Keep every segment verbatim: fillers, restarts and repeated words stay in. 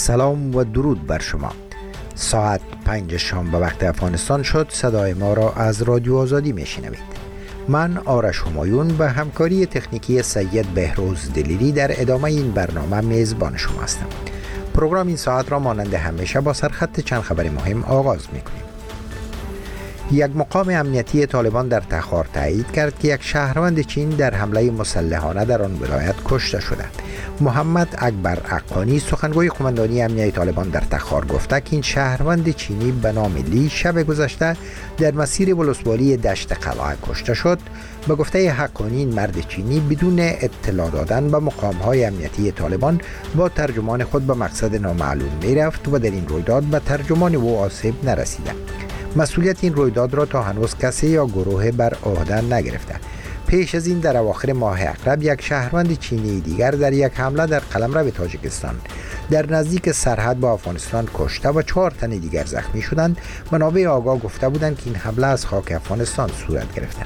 سلام و درود بر شما. ساعت پنج شام به وقت افغانستان شد. صدای ما را از رادیو آزادی میشنوید. من آرش همایون به همکاری تکنیکی سید بهروز دلیری در ادامه این برنامه میزبان شما هستم. پروگرام این ساعت را مانند همیشه با سرخط چند خبر مهم آغاز میکنیم. یک مقام امنیتی طالبان در تخار تایید کرد که یک شهروند چین در حمله مسلحانه در آن ولایت کشته شده. محمد اکبر اقانی سخنگوی قماندانی امنیتی طالبان در تخار گفته که این شهروند چینی به نام لی شب گذشته در مسیر ولسوالی دشت قلعه کشته شد. به گفته حقانی این مرد چینی بدون اطلاع دادن به مقام‌های امنیتی طالبان با ترجمان خود به مقصد نامعلوم می‌رفت و در این رویداد به ترجمان او آسیب نرسیده. مسئولیت این رویداد را تا هنوز کسی یا گروه بر عهده نگرفته. پیش از این در اواخر ماه اقرب یک شهروند چینی دیگر در یک حمله در قلمرو تاجیکستان در نزدیک سرحد با افغانستان کشته و چهار تن دیگر زخمی شدند. منابع آگاه گفته بودند که این حمله از خاک افغانستان صورت گرفته.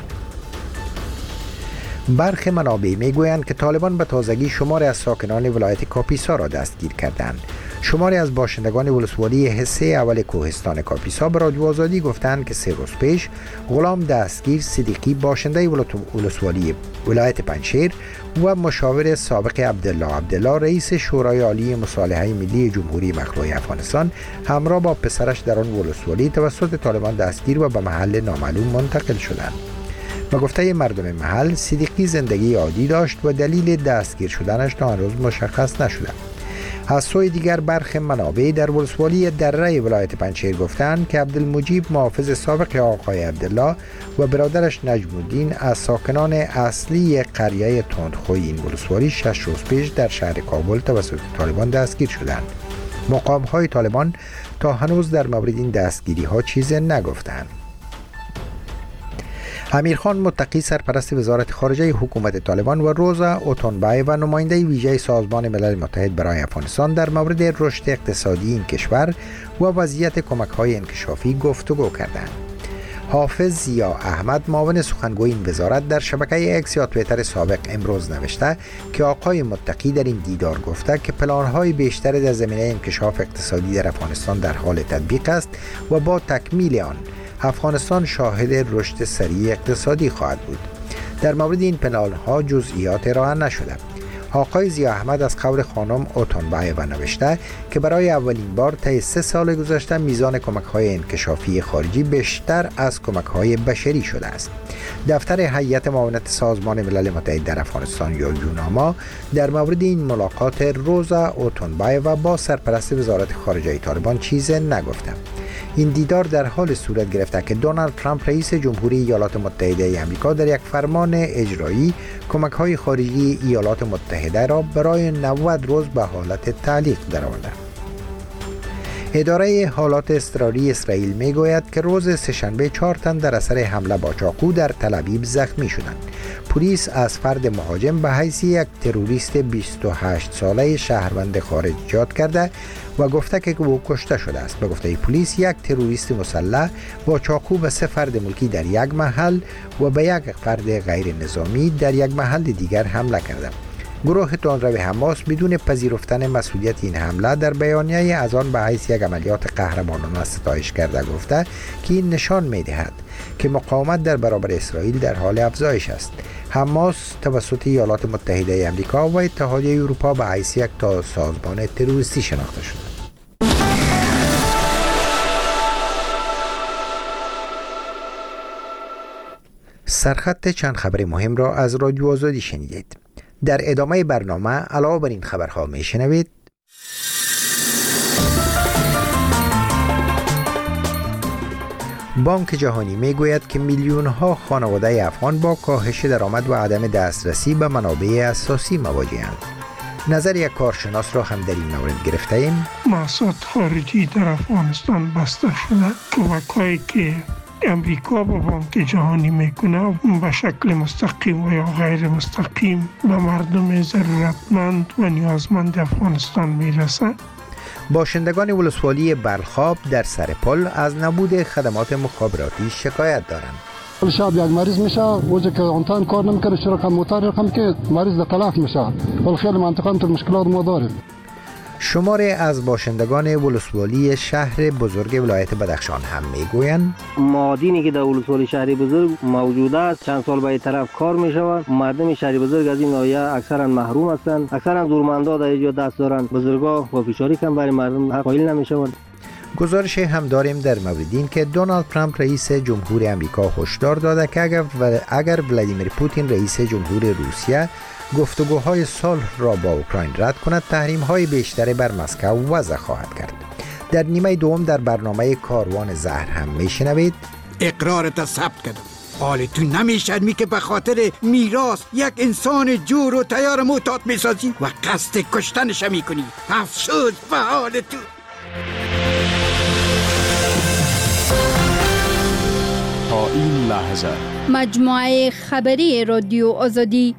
برخی منابع میگویند که طالبان به تازگی شماری از ساکنان ولایت کاپیسا را دستگیر کردند. شماری از باشندگان ولسوالی حصه اول کوهستان کاپیسا به رادیو آزادی گفتند که سه روز پیش غلام دستگیر صدیقی باشنده ولسوالی ولایت پنجشیر و مشاور سابق عبدالله عبدالله رئیس شورای عالی مصالحه ملی جمهوری مخلوع افغانستان همراه با پسرش در آن ولسوالی توسط طالبان دستگیر و به محل نامعلوم منتقل شدند. به گفته مردم محل صدیقی زندگی عادی داشت و دلیل دستگیر شدنش تا هنوز مشخص نشده. از سوی دیگر برخی منابع در ولسوالی دره ولایت پنجشیر گفتند که عبدالمجیب محافظ سابق آقای عبدالله و برادرش نجم الدین از ساکنان اصلی قریه تندخوی این ولسوالی شش روز پیش در شهر کابل توسط طالبان دستگیر شدند. مقام‌های طالبان تا هنوز در مورد این دستگیری ها چیزی نگفتند. امیرخان متقی سرپرست وزارت خارجه حکومت طالبان و روزا اوتونبای و نماینده ویژه سازمان ملل متحد برای افغانستان در مورد رشد اقتصادی این کشور و وضعیت کمک‌های انکشافی گفتگو کردند. حافظ ضیا احمد معاون سخنگوی این وزارت در شبکه اکس یا توییتر سابق امروز نوشته که آقای متقی در این دیدار گفته که پلان‌های بیشتر در زمینه انکشاف اقتصادی در افغانستان در حال تطبیق است و با تکمیل آن افغانستان شاهد رشد سریع اقتصادی خواهد بود. در مورد این پلان‌ها جزئیات ارائه نشده. آقای ضیا احمد از قول خانم اوتونبای و نوشته که برای اولین بار طی سه سال گذشته میزان کمک‌های انکشافی خارجی بیشتر از کمک‌های بشری شده است. دفتر هیئت معاونت سازمان ملل متحد در افغانستان یا یوناما در مورد این ملاقات روزا اوتونبای و با سرپرست وزارت خارجه طالبان چیزی نگفته. این دیدار در حال صورت گرفته که دونالد ترامپ رئیس جمهوری ایالات متحده آمریکا در یک فرمان اجرایی کمک‌های خارجی ایالات متحده را برای نود روز به حالت تعلیق درآورده. اداره حالات اضطراری اسرائیل میگوید که روز سه‌شنبه چهار تن در اثر حمله با چاقو در تل ابیب زخمی شدند. پلیس از فرد مهاجم به حیث یک تروریست بیست و هشت ساله شهروند خارج یاد کرده و گفته که او کشته شده است. به گفته پلیس یک تروریست مسلح با چاقو به سه فرد ملکی در یک محل و به یک فرد غیر نظامی در یک محل دیگر حمله کرده. گروه تندرو حماس بدون پذیرفتن مسئولیت این حمله در بیانیه از آن به حیث یک عملیات قهرمانانه ستایش کرده گفته که این نشان می‌دهد که مقاومت در برابر اسرائیل در حال افزایش است. حماس توسط ایالات متحده آمریکا و اتحادیه اروپا به حیث یک تا سازمان تروریستی شناخته شده. سرخط چند خبر مهم را از رادیو آزادی شنیدید. در ادامه برنامه علاوه بر این خبرها میشنوید: بانک جهانی میگوید که میلیون ها خانواده افغان با کاهش درآمد و عدم دسترسی به منابع اساسی مواجه‌اند. نظر یک کارشناس را هم در این مورد گرفته ایم. محصولات خارجی در افغانستان بسته شده. کمک‌هایی که امریکا با بانک جهانی میکنه به شکل مستقیم و یا غیر مستقیم به مردم ضرورتمند و نیازمند افغانستان میرسه. باشندگان ولسوالی بلخاب در سر پل از نبود خدمات مخابراتی شکایت دارند. شب یک مریض میشه وجه که آنتان کار نمیکنه شرکت موتور رقم که مریض تلف میشه. ولی خیلی منطقه تو مشکلات ما داریم. شماری از باشندگان ولسوالی شهر بزرگ ولایت بدخشان هم میگویند معادنی که در ولسوالی شهر بزرگ موجود است چند سال به طرف کار می شود. مردم شهر بزرگ از این ناحیه اکثرا محروم هستند. اکثرا زورمندا در اینجا دست دارند. بزرگا با فشاری کم برای مردم حق قائل نمی شوند. گزارش هم داریم در مورد این که دونالد ترامپ رئیس جمهور امریکا هشدار داده که اگر اگر ولادیمیر پوتین رئیس جمهور روسیه گفتگوهای صلح را با اوکراین رد کند، تحریم‌های بیشتری بر مسکو وضع خواهد کرد. در نیمه دوم در برنامه کاروان زهر هم میشنوید اقرارت ثبت کردم. حال تو نمیشرمی که به خاطر میراث یک انسان جور و تیار معتاد میسازی و قصد کشتنش میکنی. افسوس به حال تو. تا این لحظه مجموعه خبری رادیو آزادی.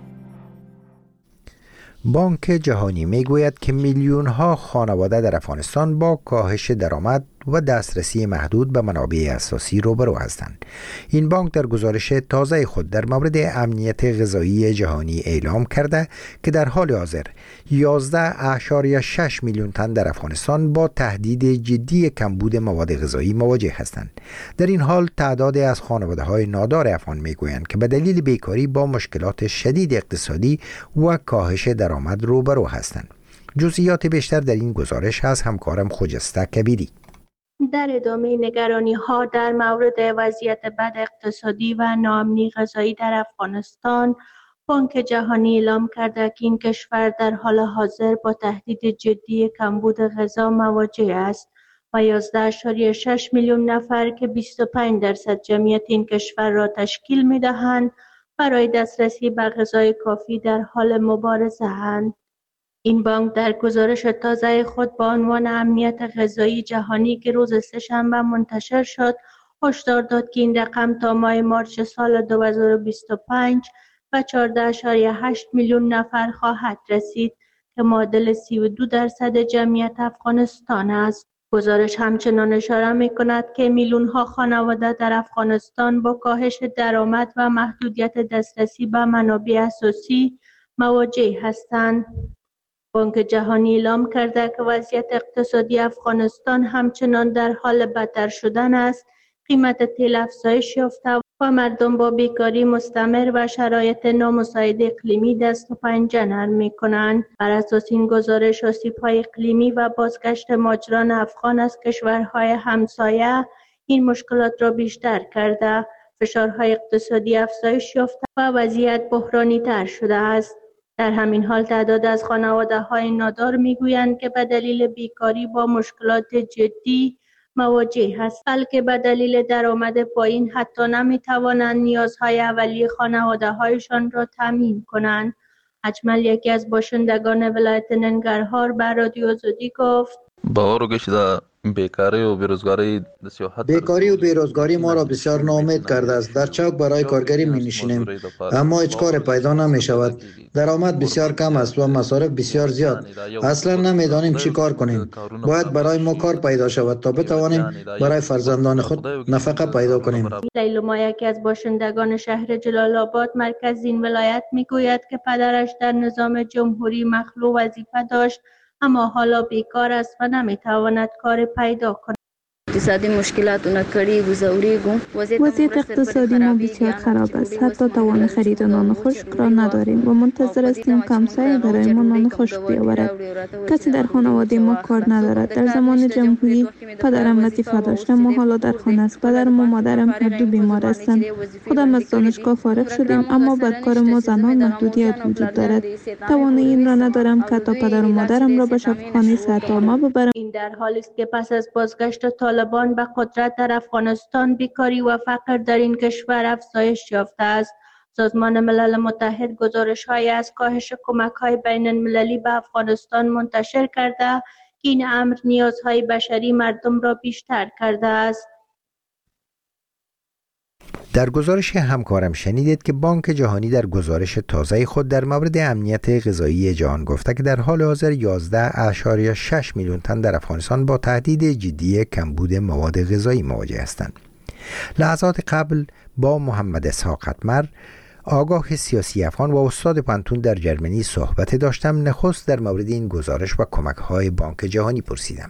بانک جهانی میگوید که میلیون ها خانواده در افغانستان با کاهش درآمد و دسترسی محدود به منابع اساسی روبرو هستند. این بانک در گزارش تازه خود در مورد امنیت غذایی جهانی اعلام کرده که در حال حاضر یازده اشاریه شش میلیون تن در افغانستان با تهدید جدی کمبود مواد غذایی مواجه هستند. در این حال تعدادی از خانواده‌های نادار افغان میگویند که به دلیل بیکاری با مشکلات شدید اقتصادی و کاهش درآمد روبرو هستند. جزئیات بیشتر در این گزارش از همکارم خجسته کبیری. در ادامه نگرانی ها در مورد وضعیت بد اقتصادی و ناامنی غذایی در افغانستان، بانک جهانی اعلام کرده که این کشور در حال حاضر با تهدید جدی کمبود غذا مواجه است و یازده اشاریه شش میلیون نفر که بیست و پنج درصد جمعیت این کشور را تشکیل می دهند برای دسترسی به غذای کافی در حال مبارزه اند. این بانک در گزارش تازه خود با عنوان امنیت غذایی جهانی که روز سه‌شنبه منتشر شد، هشدار داد که این رقم تا ماه مارس سال دو هزار و بیست و پنج و چهارده اشاریه هشت میلیون نفر خواهد رسید که معادل سی و دو درصد جمعیت افغانستان است. گزارش همچنان اشاره می‌کند که میلیون‌ها خانواده در افغانستان با کاهش درآمد و محدودیت دسترسی به منابع اساسی مواجه هستند. بانک جهانی اعلام کرده که وضعیت اقتصادی افغانستان همچنان در حال بدتر شدن است. قیمت تیل افزایش یافته و مردم با بیکاری مستمر و شرایط نامساعد اقلیمی دست و پنجه نرم می‌کنند. بر اساس این گزارش، آسیب‌های اقلیمی و بازگشت مهاجران افغان از کشورهای همسایه این مشکلات را بیشتر کرده. فشارهای اقتصادی افزایش یافته و وضعیت بحرانی تر شده است. در همین حال تعداد از خانواده‌های نادار می‌گویند که به دلیل بیکاری با مشکلات جدی مواجه هستند، بلکه به دلیل درآمد پایین حتی نمی‌توانند نیازهای اولیه خانواده‌هایشان را تامین کنند. اجمل، یکی از باشندگان ولایت ننگرهار، به رادیو آزادی گفت: باور گشته بیکاری و بیروزگاری بیکاری و بیروزگاری ما را بسیار ناامید کرده است. در چوک برای کارگری می نشینیم اما هیچ کار پیدا نمی شود. درآمد بسیار کم است و مصارف بسیار زیاد. اصلا نمی دانیم چی کار کنیم. باید برای ما کار پیدا شود تا بتوانیم برای فرزندان خود نفقه پیدا کنیم. لیلوما، یکی از باشندگان شهر جلال آباد مرکز این ولایت، می گوید که پدرش در نظام جمهوری مخلوع وظیفه داشت اما حالا بیکار است و نمیتواند کار پیدا کند. اقتصادی مشکلات نکردی گذاوریگو وضعیت اقتصادی ما بسیار خراب است. حتی توان خرید نان خشک را نداریم و منتظر هستیم کمسایه برای ما نان خشک بیاورد. کسی در خانواده ما کار ندارد. در زمان جمهوری پدرم وظیفه داشت اما حالا در خانه است. پدرم و مادرم هر دو بیمار هستند. خودم از دانشگاه فارغ شدیم اما بعد کار ما زنان محدودیت وجود دارد. توان این را ندارم که تا پدر و مادرم را به شفاخانه صحت‌آما ببرم. این در حالی است که پس از بازگشت طالبان به قدرت در افغانستان، بیکاری و فقر در این کشور افزایش یافته است. سازمان ملل متحد گزارش‌هایی از کاهش کمک‌های بین‌المللی به افغانستان منتشر کرده که این امر نیازهای بشری مردم را بیشتر کرده است. در گزارش همکارم شنیدید که بانک جهانی در گزارش تازه خود در مورد امنیت غذایی جهان گفته که در حال حاضر یازده اشاریه شش میلیون تن در افغانستان با تهدید جدی کمبود مواد غذایی مواجه هستند. لحظات قبل با محمد اسحاق قطمر، آگاه سیاسی افغان و استاد پانتون در جرمنی صحبت داشتم. نخست در مورد این گزارش و کمک‌های بانک جهانی پرسیدم.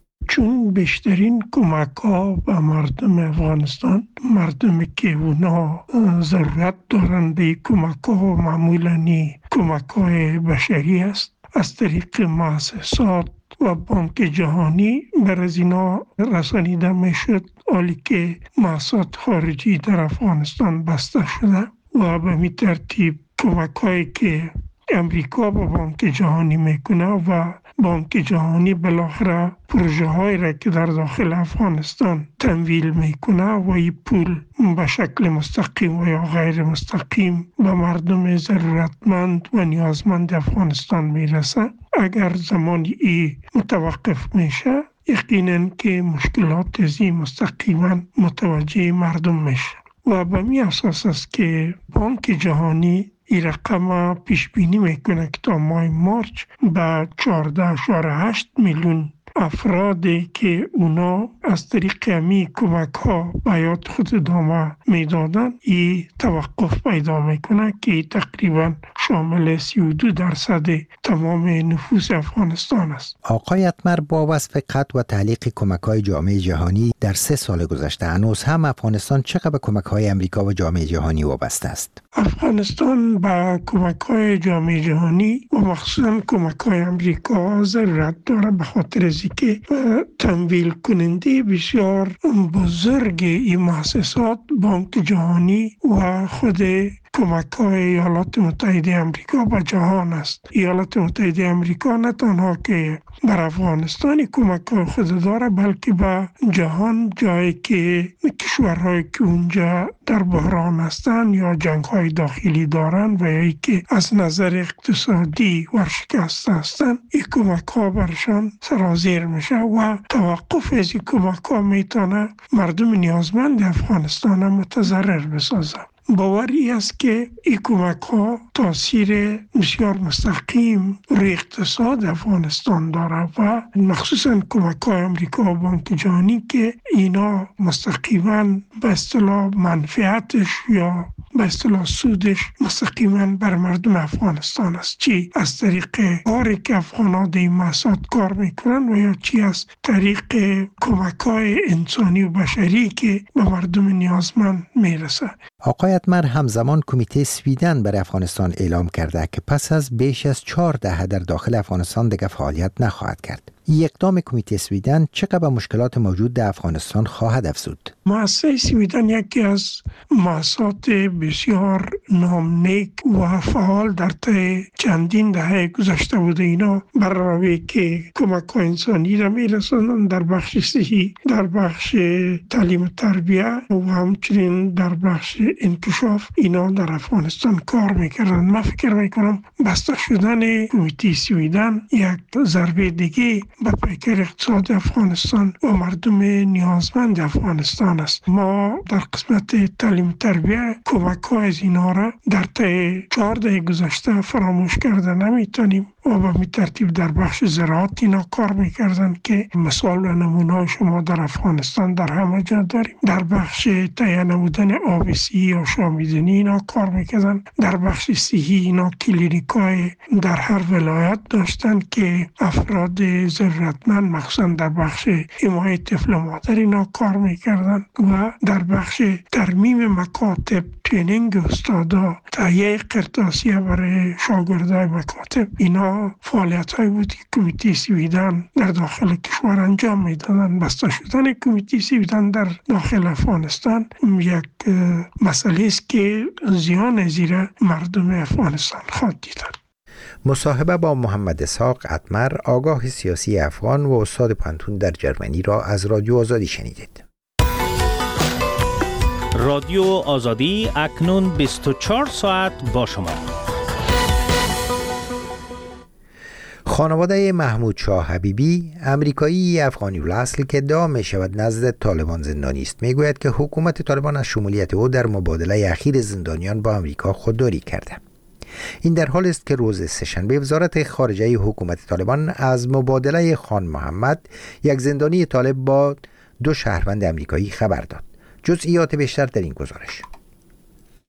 چون بیشترین کمک ها به مردم افغانستان، مردمی که اونا ضرورت دارند به کمک ها معمولاً کمک های بشری است، از طریق مؤسسات و بانک جهانی بر از اینا رسانیده می شد، حالی که مؤسسات خارجی در افغانستان بسته شده و به می ترتیب کمک هایی که امریکا با بانک جهانی میکنه و بانک جهانی بالاخره پروژه هایی را که در داخل افغانستان تمویل میکنه و این پول به شکل مستقیم و یا غیر مستقیم به مردم ضرورتمند و نیازمند افغانستان میرسه. اگر زمانی ای متوقف میشه، یقینا که مشکلات زی مستقیما متوجه مردم میشه و به می اساس است که بانک جهانی این رقم پیش بینی میکنه که تا ماه مارچ به چهارده اشاره هشت میلیون افرادی که اونا از طریق امی کمک ها به حیات خود ادامه میدادن این توقف پیدا میکنه که تقریبا شامل سی و دو درصد تمام نفوس افغانستان است. آقای اتمر، با وصف قطع و تعلیق کمک های جامعه جهانی در سه سال گذشته، هنوز هم افغانستان چقدر به کمک های امریکا و جامعه جهانی وابسته است؟ افغانستان به کمک های جامعه جهانی و مخصوصا کمک های امریکا ضرورت داره، به خاطر از که تمویل کننده بسیار بزرگ این مؤسسات بانک جهانی و خود کمک های ایالات متحده امریکا به جهان است. ایالات متحده امریکا نه تنها که بر افغانستان کمک های خود داره، بلکه به جهان، جایی که کشورهایی که اونجا در بحران هستند یا جنگ های داخلی دارند و یا که از نظر اقتصادی ورشکسته هستند، این کمک ها برشان سرازیر میشه و توقف از این کمک ها میتونه مردم نیازمند افغانستان متضرر بسازه. باوری است که این کمک ها تاثیر بسیار مستقیم روی اقتصاد افغانستان داره و مخصوصا کمک های امریکا و بانک جهانی که اینا مستقیما به اصطلاح منفعتش یا به اصطلاح سودش مستقیما بر مردم افغانستان است، چی از طریق کاری که افغان‌ها در این مؤسسات کار میکنن و یا چی از طریق کمک های انسانی و بشری که به مردم نیازمند میرسه. آقای اتمر، همزمان کمیته سویدن برای افغانستان اعلام کرده که پس از بیش از چهار دهه در داخل افغانستان دیگر فعالیت نخواهد کرد. این اقدام کمیته سویدن چقدر به مشکلات موجود در افغانستان خواهد افزود؟ مؤسسه سویدن یکی از مؤسسات بسیار نامنیک و فعال در طی چندین دهه گذشته بوده. اینا برای که کمک های انسانی را میرسونن در بخش صحی، در بخش تعلیم و تربیه و همچنین در بخش انکشاف اینا در افغانستان کار میکردن. من فکر میکنم بسته شدن کمیته سویدن یک ضربه دیگه به پیکر اقتصاد افغانستان و مردم نیازمند افغانستان است. ما در قسمت تعلیم تربیه کمک های از اینا را در طی چهار دهه گذشته فراموش کرده نمیتونیم و به ترتیب در بخش زراعت اینا کار میکردن که مثال و نمونه شما در افغانستان در همه جا داریم. در بخش تهیه نمودن آب صحی و شامیدنی اینا کار میکردن. در بخش صحی اینا کلینیکای در هر ولایت داشتن که افراد ضرورتمند مخصوصا در بخش حمایت طفل و مادر اینا کار میکردن و در بخش ترمیم مکاتب، ترینینگ استادا، تهیه قرطاسیه برای شاگردای مکاتب، اینا فعالیت های بود که کمیته سویدن در داخل کشور انجام میدادن. بسته شدن کمیته سویدن در داخل افغانستان یک مسئله است که زیان زیر مردم افغانستان خواهد دیدن. مصاحبه با محمد اسحاق اتمر، آگاه سیاسی افغان و استاد پانتون در جرمنی را از رادیو آزادی شنیدید. رادیو آزادی اکنون بیست و چهار ساعت با شما. خانواده محمود شاه حبیبی، امریکایی افغانی الاصل که ادعا می شود نزد طالبان زندانی است، می گوید که حکومت طالبان از شمولیت او در مبادله اخیر زندانیان با امریکا خودداری کرده. این در حال است که روز سه‌شنبه وزارت خارجه حکومت طالبان از مبادله خان محمد، یک زندانی طالب، با دو شهروند امریکایی خبر داد. جزئیات بیشتر در این گزارش.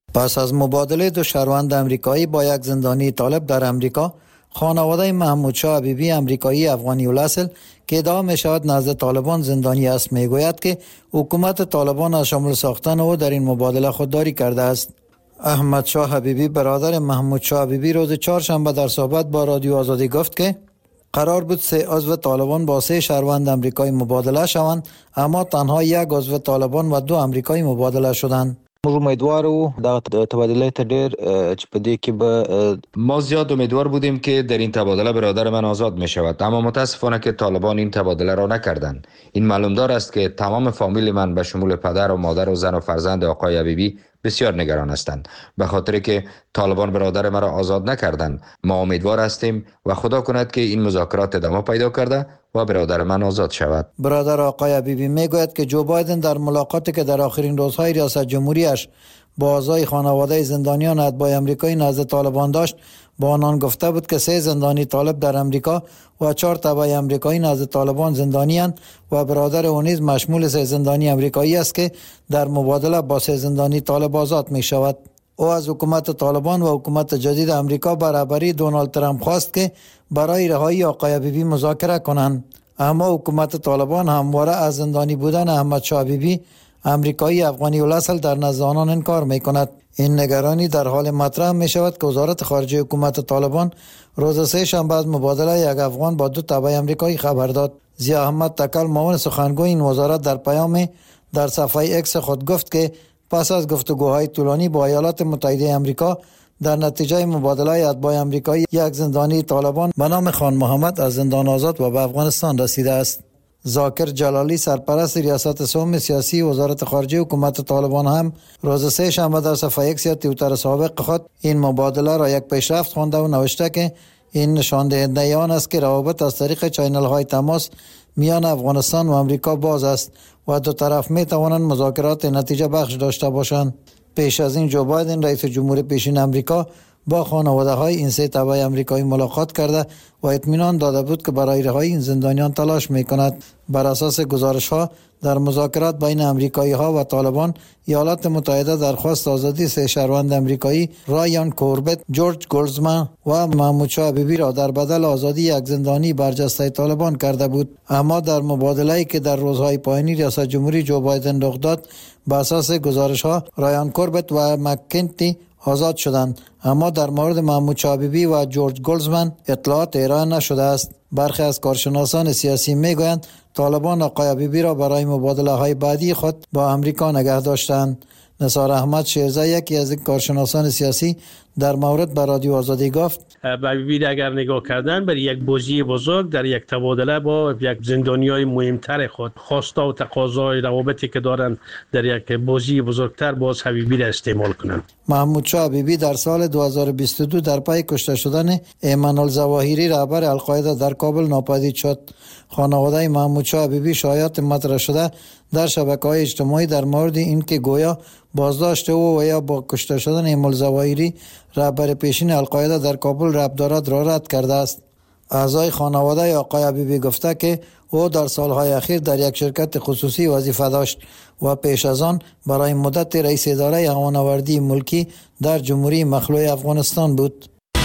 پس از مبادله دو شهروند امریکایی با یک زندانی طالب در امریکا، خانواده محمود شاه حبیبی امریکایی افغانی الاصل که ادعا می شود نزد طالبان زندانی است می گوید که حکومت طالبان از شامل ساختن او در این مبادله خودداری کرده است. احمد شاه حبیبی برادر محمود شاه حبیبی روز چهارشنبه در صحبت با رادیو آزادی گفت که قرار بود سه عضو طالبان با سه شهروند امریکایی مبادله شوند، اما تنها یک عضو طالبان و دو امریکایی مبادله شدند. امیدوارو دا تبادله ته ډیر چې په دې کې به ما زیاد امیدوار بودیم که در این تبادله برادر من آزاد می شود، اما متاسفانه که طالبان این تبادله را نکردند. این معلومدار است که تمام فامیل من به شمول پدر و مادر و زن و فرزند آقای حبیبی بسیار نگران هستند، به خاطر که طالبان برادر مرا آزاد نکردند. ما امیدوار هستیم و خدا کند که این مذاکرات ادامه پیدا کرده و برادر من آزاد شود. برادر آقای حبیبی میگوید که جو بایدن در ملاقاتی که در آخرین روزهای ریاست جمهوریش با اعضای خانواده زندانیان اتباع آمریکایی نزد طالبان داشت، با آنان گفته بود که سه زندانی طالب در امریکا و چهار تبع آمریکایی نزد طالبان زندانی‌اند و برادر او نیز مشمول سه زندانی آمریکایی است که در مبادله با سه زندانی طالب آزاد می شود. او از حکومت طالبان و حکومت جدید امریکا برابری دونالد ترامپ خواست که برای رهایی آقای حبیبی مذاکره کنند، اما حکومت طالبان همواره از زندانی بودن احمد شاه حبیبی امریکایی افغانی الاصل در نزد آنان انکار می کند. این نگرانی در حال مطرح می شود که وزارت خارجه حکومت طالبان روز سه شنبه از مبادله یک افغان با دو تبع آمریکایی خبر داد. ضیاء احمد تکل معاون سخنگوی این وزارت در پیام در صفحه اکس خود گفت که پس از گفتگوهای طولانی با ایالات متحده آمریکا در نتیجه مبادله اتباع آمریکایی یک زندانی طالبان به نام خان محمد از زندان آزاد و به افغانستان رسیده است. ذاکر جلالی سرپرست ریاست سوم سیاسی وزارت خارجه حکومت طالبان هم روز سه شنبه در صفحه اکس یا توییتر سابق خود این مبادله را یک پیشرفت خوانده و نوشته که این نشان دهنده آن است که روابط از طریق چینل های تماس میان افغانستان و امریکا باز است و دو طرف می توانند مذاکرات نتیجه بخش داشته باشند. پیش از این جو بایدن رئیس جمهور پیشین امریکا با خانواده های این سه تبع آمریکایی ملاقات کرده و اطمینان داده بود که برای رهایی این زندانیان تلاش می کند. بر اساس گزارش ها در مذاکرات بین امریکایی ها و طالبان، ایالات متحده درخواست آزادی سه شهروند امریکایی رایان کوربت، جورج گلدزمن و محمود شاه حبیبی را در بدل آزادی یک زندانی برجسته طالبان کرده بود، اما در مبادله‌ای که در روزهای پایانی ریاست جمهوری جو بایدن رخ داد، بر اساس گزارش ها رایان کوربت و مککنتی آزاد شدند، اما در مورد محمود شاه حبیبی و جورج گلدزمن اطلاعات ارائه نشده است. برخی از کارشناسان سیاسی میگویند طالبان آقای حبیبی را برای مبادله های بعدی خود با امریکا نگه داشتند. نثار احمد شیرزه یکی از کارشناسان سیاسی در مورد به رادیو آزادی گفت حبیبی اگر نگاه کردن برای یک بازی بزرگ در یک تبادله با یک زندانیای مهمتر خود، خواسته و تقاضای روابطی که دارند در یک بازی بزرگتر باز حبیبی را استعمال کنند. محمود شاه حبیبی در سال دو هزار و بیست و دو در پی کشته شدن ایمن الظواهری رهبر القاعده در کابل ناپدید شد. خانواده محمود شاه حبیبی شایعات مطرح شده در شبکه‌های اجتماعی در مورد اینکه گویا بازداشت او و یا با کشته شدن ایمن الظواهری رهبر پیشین القاعده در کابل ربط دارد را رد کرده است. اعضای خانواده آقای حبیبی گفته که او در سالهای اخیر در یک شرکت خصوصی وظیفه داشت و پیش از آن برای مدت رئیس اداره هوانوردی ملکی در جمهوری مخلوع افغانستان بود.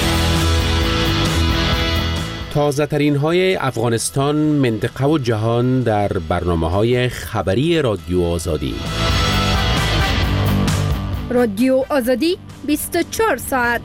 تازه ترین های افغانستان، منطقه و جهان در برنامه های خبری رادیو آزادی. رادیو آزادی بیست و چهار ساعت.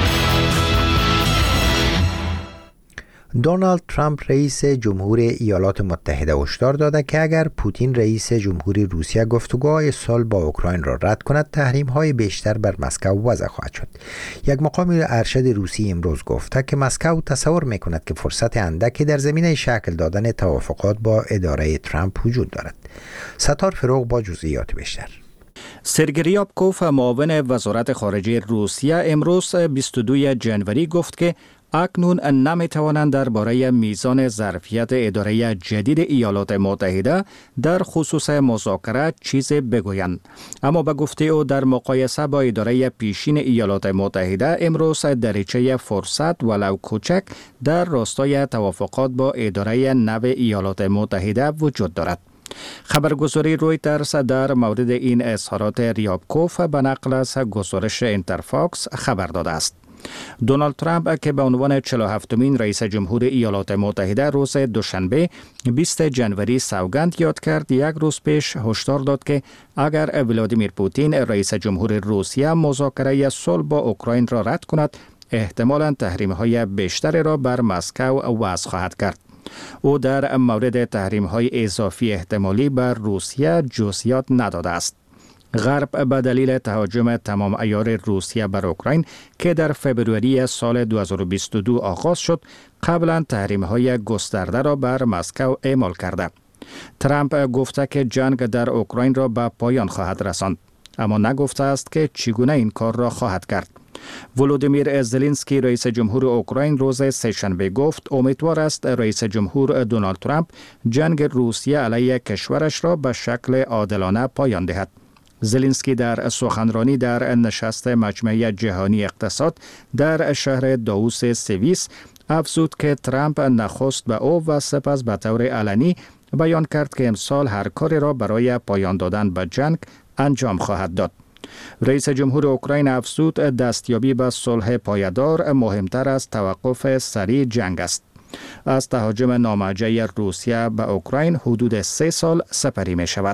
دونالد ترامپ رئیس جمهور ایالات متحده هشدار داده که اگر پوتین رئیس جمهور روسیه گفتگوهای صلح با اوکراین را رد کند، تحریم‌های بیشتر بر مسکو وضع خواهد شد. یک مقام ارشد روسی امروز گفته که مسکو تصور می‌کند که فرصت اندکی در زمینه شکل دادن توافقات با اداره ترامپ وجود دارد. ستار فروغ با جزئیات بیشتر. سرگئی آبکوف معاون وزارت خارجه روسیه امروز بیست و دوم ژانویه گفت که اکنون نمیتوانند درباره میزان ظرفیت اداره جدید ایالات متحده در خصوص مذاکره چیزی بگویند، اما به گفته او در مقایسه با اداره پیشین ایالات متحده امروز دریچه فرصت ولو کوچک در راستای توافقات با اداره نو ایالات متحده وجود دارد. خبرگزاری رویترز در مورد این اظهارات ریابکوف به نقل از گزارش اینترفاکس خبر داده است. دونالد ترامپ که به عنوان چهل و هفتمین رئیس جمهور ایالات متحده روز دوشنبه بیستم ژانویه سوگند یاد کرد، یک روز پیش هشدار داد که اگر ولادیمیر پوتین رئیس جمهور روسیه مذاکره صلح با اوکراین را رد کند، احتمالاً تحریم‌های بیشتری را بر مسکو وضع خواهد کرد. او در مورد تحریم‌های اضافی احتمالی بر روسیه جزئیات نداده است. غرب به دلیل تهاجم تمام عیار روسیه بر اوکراین که در فبروری سال دو هزار و بیست و دو آغاز شد، قبلا تحریم‌های گسترده را بر مسکو اعمال کرده. ترامپ گفته که جنگ در اوکراین را به پایان خواهد رساند، اما نگفته است که چگونه این کار را خواهد کرد. ولودیمیر زلنسکی رئیس جمهور اوکراین روز سه‌شنبه گفت امیدوار است رئیس جمهور دونالد ترامپ جنگ روسیه علیه کشورش را به شکل عادلانه پایان دهد. زلنسکی در سخنرانی در نشست مجمع جهانی اقتصاد در شهر داووس سوئیس افزود که ترامپ نخست به او و سپس به طور علنی بیان کرد که امسال هر کاری را برای پایان دادن به جنگ انجام خواهد داد. رئیس جمهور اوکراین افزود دستیابی به صلح پایدار مهمتر از توقف سریع جنگ است. از تهاجم نامرجع روسیه به اوکراین حدود سه سال سپری می شود.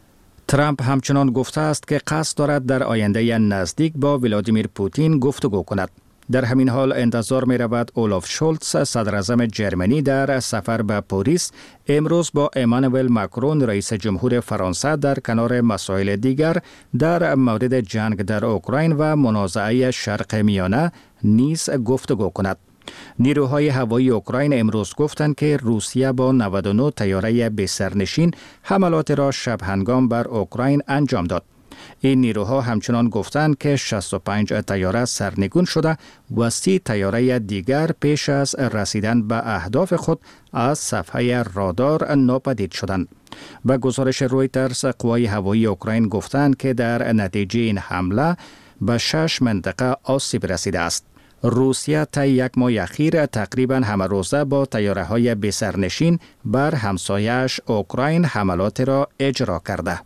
ترامپ همچنان گفته است که قصد دارد در آینده نزدیک با ولادیمیر پوتین گفتگو کند. در همین حال انتظار می رود اولاف شولتز صدر اعظم جرمنی در سفر به پاریس امروز با امانوئل ماکرون رئیس جمهور فرانسه در کنار مسائل دیگر در مورد جنگ در اوکراین و منازعه شرق میانه نیز گفتگو کند. نیروهای هوایی اوکراین امروز گفتند که روسیه با نود و نه طیاره بی‌سرنشین حملات را شب هنگام بر اوکراین انجام داد. این نیروها همچنان گفتند که شصت و پنج طیاره سرنگون شده و سی طیاره دیگر پیش از رسیدن به اهداف خود از صفحه رادار ناپدید شدند. به گزارش رویترز قوای هوایی اوکراین گفتند که در نتیجه این حمله به شش منطقه آسیب رسیده است. روسیه طی یک ماه اخیر تقریبا همه روزه با طیاره‌های بی‌سرنشین بر همسایه‌اش اوکراین حملات را اجرا کرده.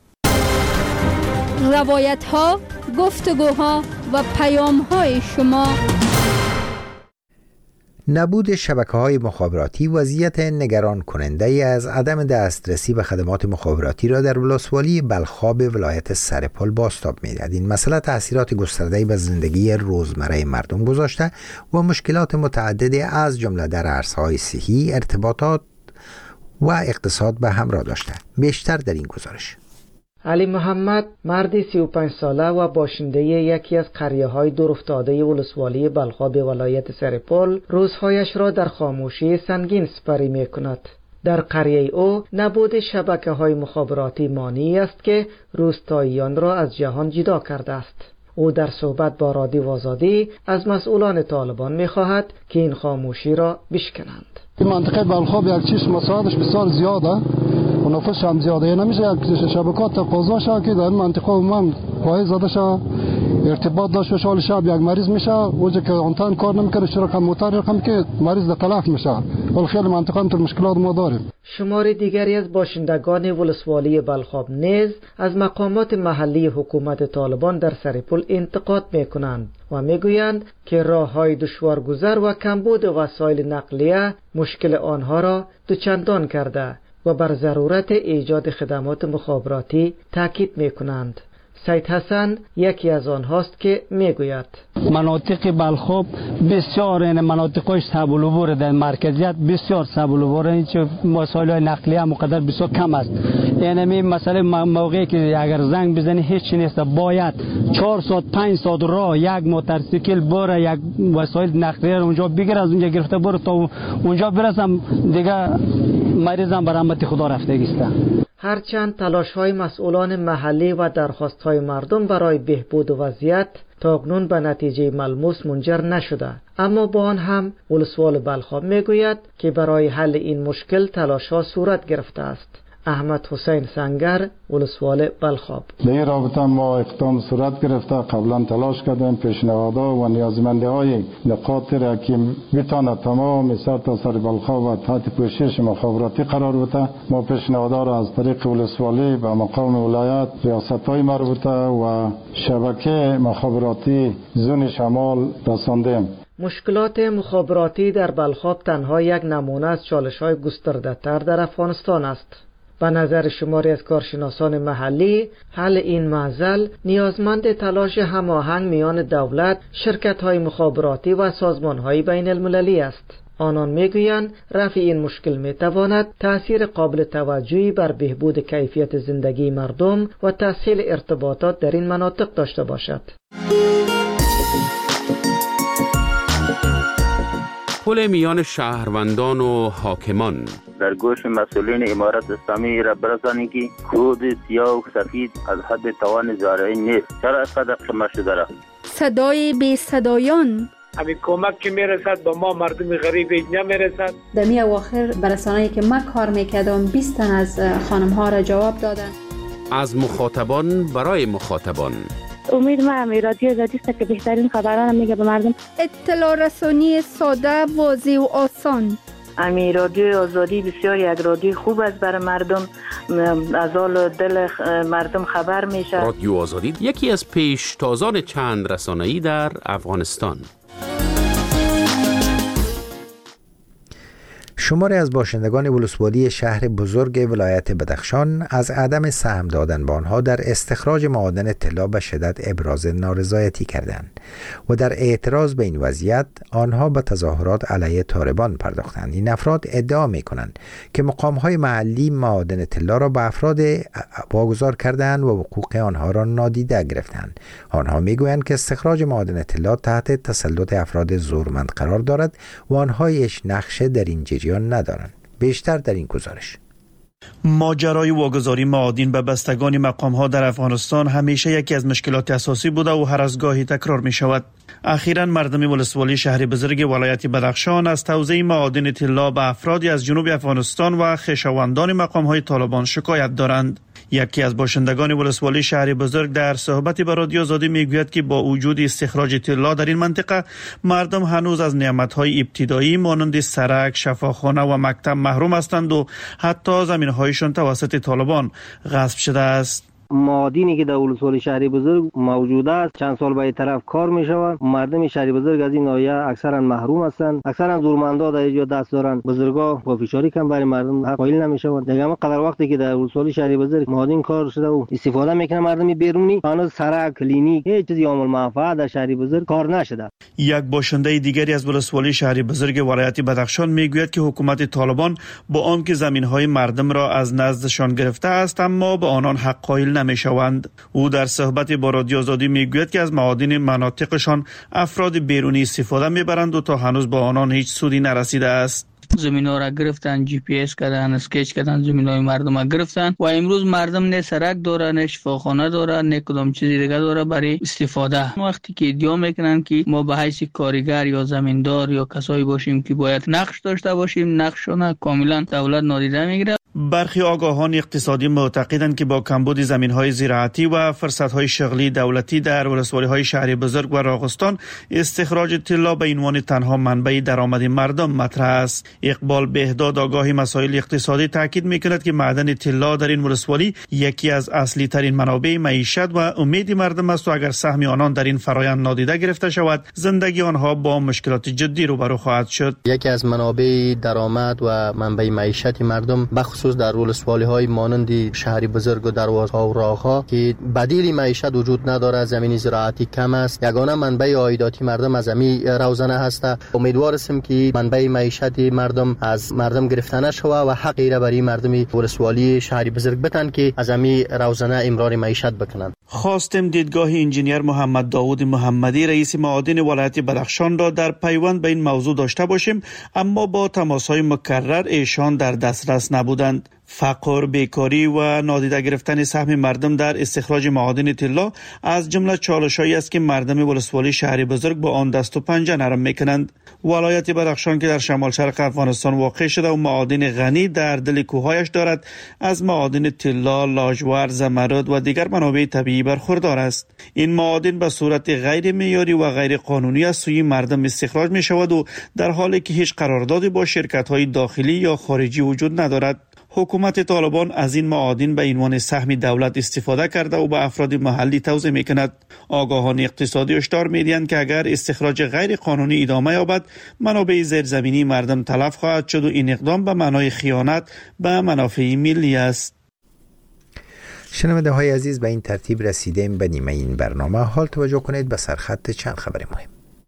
روایت ها، گفتگوها و پیام های شما. نبود شبکه‌های مخابراتی وضعیت نگران کننده ای از عدم دسترسی به خدمات مخابراتی را در ولسوالی بلخاب ولایت سرپل بازتاب می‌دهد. این مسئله تأثیرات گسترده‌ای به زندگی روزمره مردم گذاشته و مشکلات متعددی از جمله در عرصه‌های صحی، ارتباطات و اقتصاد به همراه داشته. بیشتر در این گزارش. علی محمد مردی سی و پنج ساله و باشنده یکی از قریه‌های دورافتاده ولسوالی بلخاب ولایت سرپل روزهایش را در خاموشی سنگین سپری می‌کند. در قریه او نبود شبکه‌های مخابراتی مانعی است که روستاییان را از جهان جدا کرده است. او در صحبت با رادیو آزادی از مسئولان طالبان می‌خواهد که این خاموشی را بشکنند. این منطقه بلخاب یک چیز مساعدش بسیار زیاده و نفوس هم زیاده، نمیشه یک شبکات تقاضا شد که در این منطقه من پای زده شد ارتباط داشته باشه، حال شب یک مریض میشه اوجه که آنتن کار نمیکنه چرا کمپیوتر رقم که مریض در تلف میشه. ولی خیلی منطقه تو مشکلات ما داریم. شمار دیگری از باشندگان ولسوالی بلخاب نیز از مقامات محلی حکومت طالبان در سرپل انتقاد میکنند و میگویند که راههای دشوارگذر و کمبود وسایل نقلیه مشکل آنها را دوچندان کرده و بر ضرورت ایجاد خدمات مخابراتی تاکید میکنند. سید حسن یکی از آنهاست که میگوید مناطق بلخاب بسیار این مناطقش سبولوبور در مرکزیت بسیار سبولوبور این چه وسایل نقلیه مقدر بسیار کم است. یعنی مثلا موقعی که اگر زنگ بزنی هیچ چیز نیست، باید چهار ساعت پنج ساعت راه یک موتورسیکل بره یک وسایل نقلیه رو اونجا بگیر، از اونجا گرفته بره تا اونجا برسم دیگه مریضم به رحمت خدا رفتگی است. هرچند تلاش‌های مسئولان محلی و درخواست‌های مردم برای بهبود وضعیت تاکنون به نتیجه ملموس منجر نشده، اما با آن هم ولسوال بلخاب میگوید که برای حل این مشکل تلاش‌ها صورت گرفته است. احمد حسین سنگر، ولسوال بلخاب. در این رابطه ما اقدام صورت گرفته، قبلا تلاش کردیم پیشنهادها و نیازمندی های نقاط را که بتانه تمام سر تا سر بلخاب و تحت پوشش مخابراتی قرار بده. ما پیشنهادها را از طریق ولسوالی به مقام ولایت، ریاست های مربوطه و شبکه مخابراتی زون شمال رساندیم. مشکلات مخابراتی در بلخاب تنها یک نمونه از چالش‌های گسترده‌تر در افغانستان است. به نظر شماری از کارشناسان محلی، حل این معضل نیازمند تلاش هماهنگ میان دولت، شرکت‌های مخابراتی و سازمان‌های بین المللی است. آنان میگویند رفع این مشکل میتواند تأثیر قابل توجهی بر بهبود کیفیت زندگی مردم و تسهیل ارتباطات در این مناطق داشته باشد. پل میان شهروندان و حاکمان در گوش مسئولین امارت اسلامی را برسانی که کود سیاه و سفید از حد توان زارعی نیست. چرا از قدر شما شده را؟ صدای بی صدایان، همین کمک که میرسد به ما مردم غریب نمیرسد. در می اواخر برسانه‌ای که من کار میکردم بیست تن از خانم ها را جواب دادن. از مخاطبان برای مخاطبان. امید ما هم رادیو آزادی است که بهترین خبران میگه به مردم. اطلاع رسانی ساده، واضح و آسان. امی رادیو آزادی بسیار یک رادیو خوب است برای مردم، از حال دل مردم خبر میشه. رادیو آزادی یکی از پیشتازان چند رسانه‌ای در افغانستان. شماری از باشندگان ولسوالی شهر بزرگ ولایت بدخشان از عدم سهم دادن به آنها در استخراج معادن طلا به شدت ابراز نارضایتی کردند و در اعتراض به این وضعیت آنها به تظاهرات علیه طالبان پرداختند. این افراد ادعا می کنند که مقام‌های محلی معادن طلا را به افراد واگذار کردند و حقوق آنها را نادیده گرفتند. آنها می گویند که استخراج معادن طلا تحت تسلط افراد زورمند قرار دارد و آنها هیچ نقش در این جریان ندارند. بیشتر در این گزارش. ماجرای واگذاری معادن به بستگان مقام‌ها در افغانستان همیشه یکی از مشکلات اساسی بوده و هر از گاهی تکرار می شود. اخیراً مردم ولسوالی شهر بزرگ ولایت بدخشان از توزیع معادن طلا به افرادی از جنوب افغانستان و خویشاوندان مقام‌های طالبان شکایت دارند. یکی از باشندگان ولسوالی شهر بزرگ در صحبتی با رادیو آزادی میگوید که با وجود استخراج طلا در این منطقه مردم هنوز از نعمت‌های ابتدایی مانند سرک، شفاخانه و مکتب محروم هستند و حتی زمین‌هایشان توسط طالبان غصب شده است. معادنی که در ولسوالی شهر بزرگ موجود است چند سال به این طرف کار می شود. مردم شهر بزرگ از این ناحیه اکثرا محروم هستند. اکثرا زورمندا در اینجا دست دارند. بزرگا با فشاری کم برای مردم حق قائل نمی شوند. دیگه ما قدر وقتی که در ولسوالی شهر بزرگ معادن کار شده و استفاده میکنه مردم بیرونی، هنوز سرک، کلینیک، هیچ چیزی عامل منفعت در شهر بزرگ کار نشده. یک باشنده دیگری از ولسوالی شهر بزرگ ولایت بدخشان میگوید که حکومت طالبان با آنکه زمین‌های مردم را از نزدشان گرفته است اما به آنان حق قائل نمی‌شوند. او در صحبت با رادیو آزادی میگوید که از معادن مناطقشان افراد بیرونی استفاده میبرند و تا هنوز با آنان هیچ سودی نرسیده است. زمین ها را گرفتن، جی پی اس کردن، اسکیچ کردن، زمین های مردم را گرفتن و امروز مردم نه سرک داره، نه شفاخانه داره، نه کدام چیزی دیگه داره برای استفاده. وقتی که ادعا میکنن که ما به حیث کارگر یا زمیندار یا کسایی باشیم که باید نقش داشته باشیم، نقشونه کاملا دولت نادیده میگیره. برخی آگاهان اقتصادی معتقدند که با کمبود زمین‌های زراعتی و فرصت‌های شغلی دولتی در ولسوالی‌های شهر بزرگ و راغستان استخراج طلا به عنوان تنها منبع درآمد مردم مطرح است. اقبال بهداد آگاه مسائل اقتصادی تاکید می‌کند که معدن طلا در این ولسوالی یکی از اصلی ترین منابع معیشت و امید مردم است و اگر سهم آنان در این فرآیند نادیده گرفته شود زندگی آنها با مشکلات جدی روبرو خواهد شد. یکی از منابع درآمد و منبع معیشت مردم بخصوص در ولسوالی های مانند شهر بزرگ و دروازها و راهها که بدیل معیشت وجود نداره، زمین زراعتی کم است، یگانه منبع عایداتی مردم از زمین روزانه هست. امیدوار هستیم که منبع معیشت مردم از مردم گرفته نشود و حقی را برای مردم ولسوالی شهر بزرگ بدن که از زمین روزانه امرار معیشت بکنند. خواستم دیدگاه انجینیر محمد داوود محمدی رئیس معادن ولایت بدخشان را در پیوند به این موضوع داشته باشیم، اما با تماس‌های مکرر ایشان در دسترس نبودند. فقر، بیکاری و نادیده گرفتن سهم مردم در استخراج معادن طلا از جمله چالش‌هایی است که مردم ولسوالی شهر بزرگ با آن دست و پنجه نرم میکنند. ولایت بدخشان که در شمال شرق افغانستان واقع شده و معادن غنی در دل کوههایش دارد، از معادن طلا، لاجورد، زمرد و دیگر منابع طبیعی برخوردار است. این معادن به صورت غیر معیاری و غیر قانونی از سوی مردم استخراج می شود و در حالی که هیچ قراردادی با شرکت‌های داخلی یا خارجی وجود ندارد. حکومت طالبان از این معادن به عنوان سهم دولت استفاده کرده و به افراد محلی توزیع میکند. آگاهان اقتصادی هشدار میدهند که اگر استخراج غیر قانونی ادامه یابد، منابع زیرزمینی مردم تلف خواهد شد و این اقدام به معنای خیانت به منافع ملی است. شنونده های عزیز، به این ترتیب رسیدیم به نیمه این برنامه. حال توجه کنید به سرخط چند خبر مهم.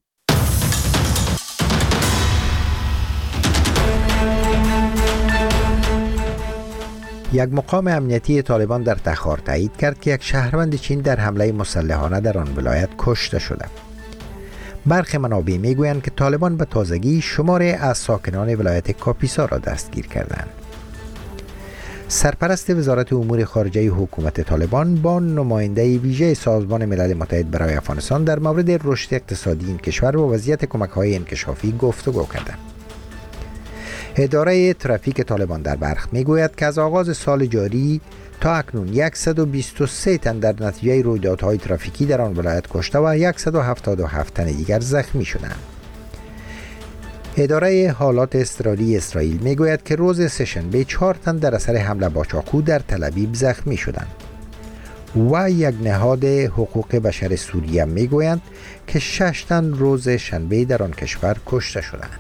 یک مقام امنیتی طالبان در تخار تایید کرد که یک شهروند چین در حمله مسلحانه در آن ولایت کشته شده. برخی منابع میگویند که طالبان به تازگی شماری از ساکنان ولایت کاپیسا را دستگیر کردند. سرپرست وزارت امور خارجه حکومت طالبان با نماینده ویژه سازمان ملل متحد برای افغانستان در مورد رشد اقتصادی این کشور و وضعیت کمک‌های انکشافی گفتگو کردند. اداره ترافیک طالبان در بلخ میگوید که از آغاز سال جاری تا اکنون صد و بیست و سه تن در نتیجه رویدادهای ترافیکی در آن ولایت کشته و صد و هفتاد و هفت تن دیگر زخمی شدند. اداره حالات اضطراری اسرائیل میگوید که روز سه‌شنبه چهار تن در اثر حمله با چاقو در تل ابیب زخمی شدند. و یک نهاد حقوق بشر سوریه میگویند که شش تن روز شنبه در آن کشور کشته شدند.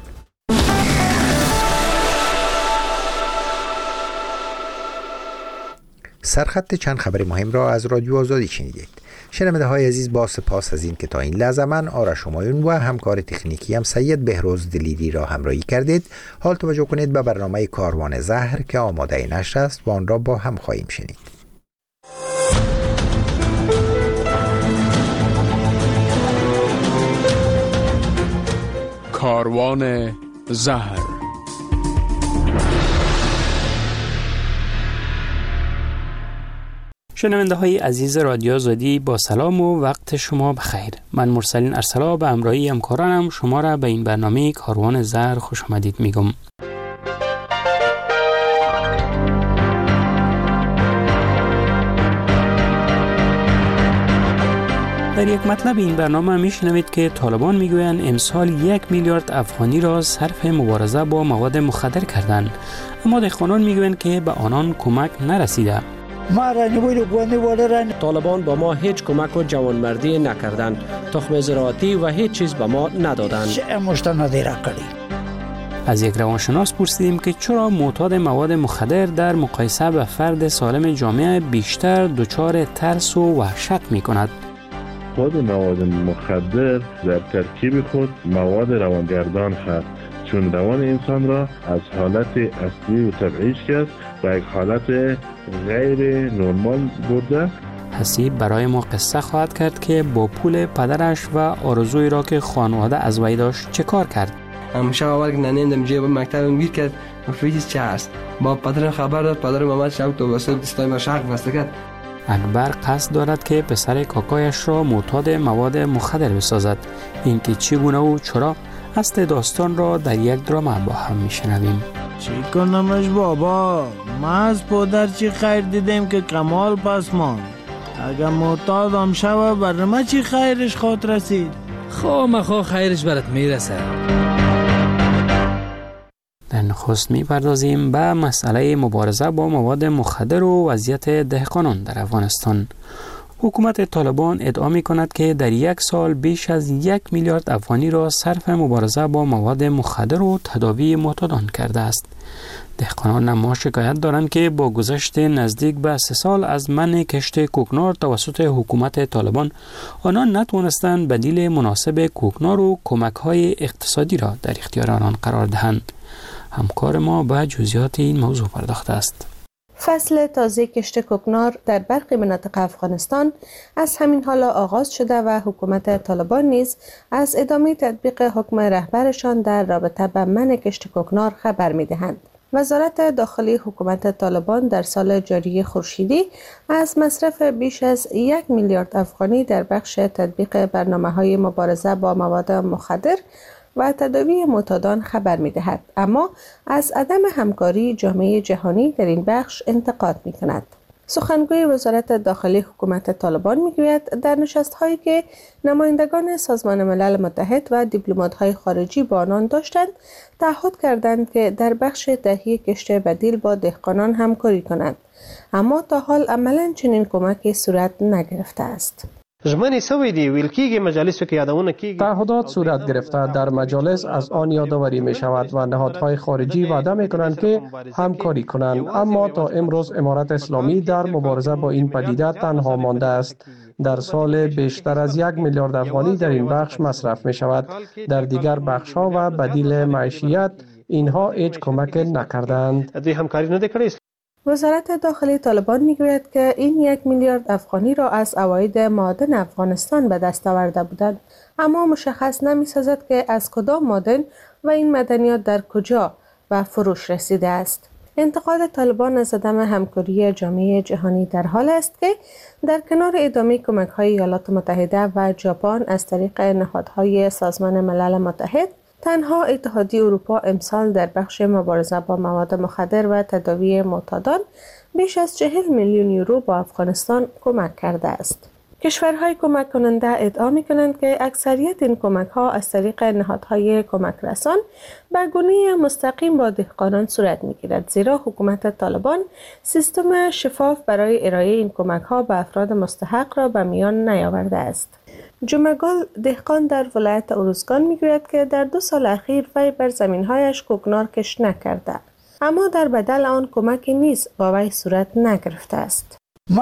سرخط چند خبر مهم را از رادیو آزادی شنیدید. شنونده های عزیز، با سپاس از این که تا این لحظه من آرش همایون و همکار تکنیکی هم سید بهروز دلیری را همراهی کردید. حال توجه کنید به برنامه کاروان زهر که آماده نشر است و آن را با هم خواهیم شنید. کاروان زهر. شنونده های عزیز رادیو آزادی، با سلام و وقت شما بخیر. من مرسلین ارسلا به همراهی همکارانم شما را به این برنامه کاروان زهر خوش آمدید میگم. در یک مطلب این برنامه میشنوید که طالبان میگویند امسال یک میلیارد افغانی را صرف مبارزه با مواد مخدر کردند، اما دهقانان میگویند که به آنان کمک نرسیده. طالبان با ما هیچ کمک و جوانمردی نکردند، تخم زراعتی و هیچ چیز به ما ندادند. از یک روانشناس پرسیدیم که چرا معتاد مواد مخدر در مقایسه به فرد سالم جامعه بیشتر دچار ترس و وحشت می کند. خود مواد مخدر در ترکیب خود مواد روانگردان هست، چون روان انسان را از حالت اصلی و طبیعیش کرد و یک حالت غیر نرمال برده. حسیب برای ما قصه خواهد کرد که با پول پدرش و آرزوی را که خانواده از وی داشت چه کار کرد. همیشه اول که ننیدم جیب مکتب میر کرد فریز چه است. با پدرم خبر داد، پدرم آمد شب تو واسه دستای ما شق بسته کرد. اکبر قصد دارد که پسر کاکایش را معتاد مواد مخدر بسازد. اینکه چگونه و چرا اصل داستان را در یک درام با هم میشنویم. چی کنمش بابا؟ ما از پدر چی خیر دیدیم که کمال پس ماند. اگر معتادم شوه بر ما چی خیرش خود رسید؟ خواه مخواه خیرش برات میرسه. در نخست میپردازیم به مسئله مبارزه با مواد مخدر و وضعیت دهقانان در افغانستان. حکومت طالبان ادعا می کند که در یک سال بیش از یک میلیارد افغانی را صرف مبارزه با مواد مخدر و تداوی معتادان کرده است. دهقانان اما شکایت دارند که با گذشت نزدیک به سه سال از منع کشت کوکنار توسط حکومت طالبان، آنان نتوانستند بدیل مناسب کوکنار و کمک‌های اقتصادی را در اختیار آنان قرار دهند. همکار ما به جزئیات این موضوع پرداخته است. فصل تازه کشت کوکنار در برخی مناطق افغانستان از همین حالا آغاز شده و حکومت طالبان نیز از ادامه تطبیق حکم رهبرشان در رابطه با منع کشت کوکنار خبر می‌دهند. وزارت داخلی حکومت طالبان در سال جاری خورشیدی از مصرف بیش از یک میلیارد افغانی در بخش تطبیق برنامه‌های مبارزه با مواد مخدر و تداوی معتادان خبر می‌دهد، اما از عدم همکاری جامعه جهانی در این بخش انتقاد می‌کند. سخنگوی وزارت داخلی حکومت طالبان میگوید در نشست‌هایی که نمایندگان سازمان ملل متحد و دیپلمات‌های خارجی با آنان داشتند، تعهد کردند که در بخش تهیه کشت بدیل با دهقانان همکاری کنند، اما تا حال عملاً چنین کمکی صورت نگرفته است. تعهدات صورت گرفته در مجالس از آن یادآوری می شود و نهادهای خارجی وعده می کنند که همکاری کنند، اما تا امروز امارت اسلامی در مبارزه با این پدیده تنها مانده است. در سال بیشتر از یک میلیارد افغانی در این بخش مصرف می شود. در دیگر بخش ها و بدیل معیشت اینها هیچ کمک نکردند. وزارت داخلی طالبان میگوید که این یک میلیارد افغانی را از عواید معادن افغانستان به دست آورده بودند، اما مشخص نمی‌سازد که از کدام معادن و این معدنیات در کجا و فروش رسیده است. انتقاد طالبان از عدم همکاری جامعه جهانی در حال است که در کنار ادامه کمک‌های ایالات متحده و ژاپن از طریق نهادهای سازمان ملل متحد، تنها اتحادیه اروپا امسال در بخش مبارزه با مواد مخدر و تداوی معتادان بیش از چهل میلیون یورو با افغانستان کمک کرده است. کشورهای کمک کننده ادعا می‌کنند که اکثریت این کمک‌ها از طریق نهادهای کمک رسان به گونه مستقیم با دهقانان صورت می‌گیرد، زیرا حکومت طالبان سیستم شفاف برای ارائه این کمک‌ها به افراد مستحق را به میان نیاورده است. جمعگل دهقان در ولایت اروزگان میگوید که در دو سال اخیر وی بر زمین‌هایش کوکنار کشت نکرده، اما در بدل آن کمکی نیز با وی صورت نگرفته است.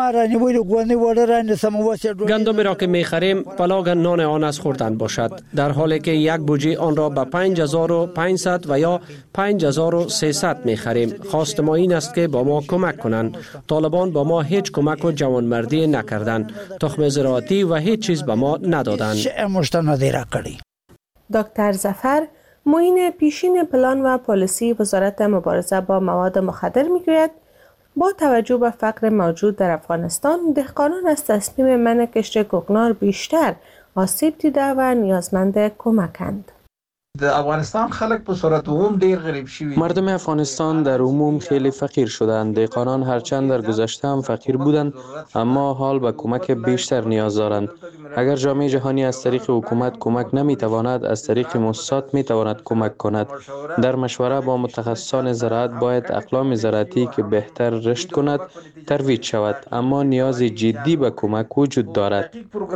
گندم را که می خریم پلاگ نان آن از خوردن باشد، در حالی که یک بوجه آن را به پنج هزار و پانصد و یا پنج هزار و سیصد می خریم. خواست ما این است که با ما کمک کنند. طالبان با ما هیچ کمک و جوانمردی نکردند، تخم زراعتی و هیچ چیز به ما ندادند. دکتر ظفر معین پیشین پلان و پالیسی وزارت مبارزه با مواد مخدر میگوید با توجه به فقر موجود در افغانستان، دهقانان از تصمیم منع کشت کوکنار بیشتر آسیب دیده و نیازمند کمکند. د افغانستان خلک په صورت عموم ډیر غریب شوي. مردم افغانستان در عموم خیلی فقیر شدند. دهقانان هرچند در گذشته هم فقیر بودند، اما حال به کمک بیشتر نیاز دارند. اگر جامعه جهانی از طریق حکومت کمک نمیتواند، از طریق مؤسسات میتواند کمک کند. در مشوره با متخصصان زراعت باید اقلام زراعتی که بهتر رشد کند ترویج شود، اما نیاز جدی به کمک وجود دارد.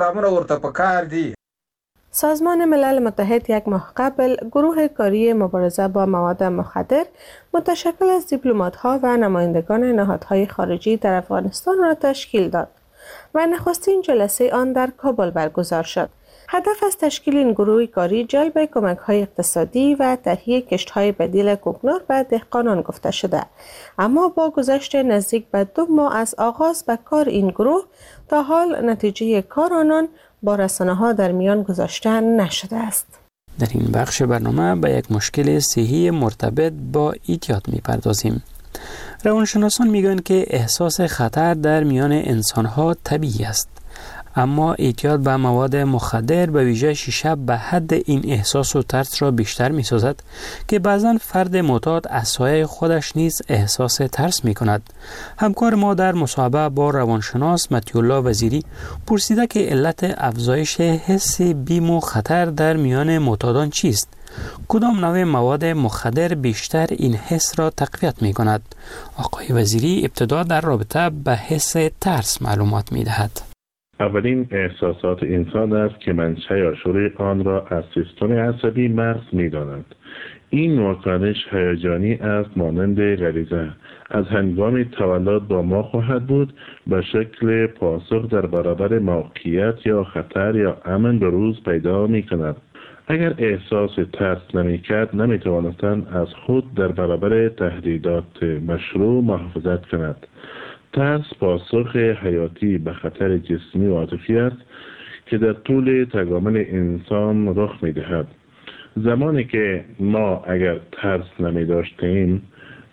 سازمان ملل متحد یک ماه قبل گروه کاری مبارزه با مواد مخدر متشکل از دیپلمات‌ها و نمایندگان نهادهای خارجی در افغانستان را تشکیل داد و نخستین جلسه آن در کابل برگزار شد. هدف از تشکیل این گروه کاری جلب کمک‌های اقتصادی و تهیه کشت‌های بدیل کوکنار به دهقانان گفته شده، اما با گذشت نزدیک به دو ماه از آغاز به کار این گروه تا حال نتیجه کار آنان با رسانه‌ها در میان گذاشته نشده است. در این بخش برنامه به یک مشکل صحی مرتبط با اعتیاد می‌پردازیم. روانشناسان میگویند که احساس خطر در میان انسان‌ها طبیعی است، اما اعتیاد به مواد مخدر به ویژه شیشه به حد این احساس و ترس را بیشتر می سازد که بعضا فرد معتاد از سایه خودش نیز احساس ترس می کند. همکار ما در مصاحبه با روانشناس مطیع الله وزیری پرسیده که علت افزایش حس بیم و خطر در میان معتادان چیست؟ کدام نوع مواد مخدر بیشتر این حس را تقویت می کند؟ آقای وزیری ابتدا در رابطه به حس ترس معلومات می دهد. اولین احساسات انسان است که منشأ یا شروع آن را از سیستم عصبی مغز می‌دانند. این واکنش هیجانی است مانند غریزه. از هنگام تولد با ما خواهد بود، به شکل پاسخ در برابر موقعیت یا خطر یا امن به روز پیدا می‌کند. اگر احساس ترس نمی‌کرد، نمی‌توانستند از خود در برابر تهدیدات مشروع محافظت کند. ترس پاسخ حیاتی به خطر جسمی و عاطفی است که در طول تکامل انسان رخ می‌دهد. زمانی که ما اگر ترس نمی داشتیم،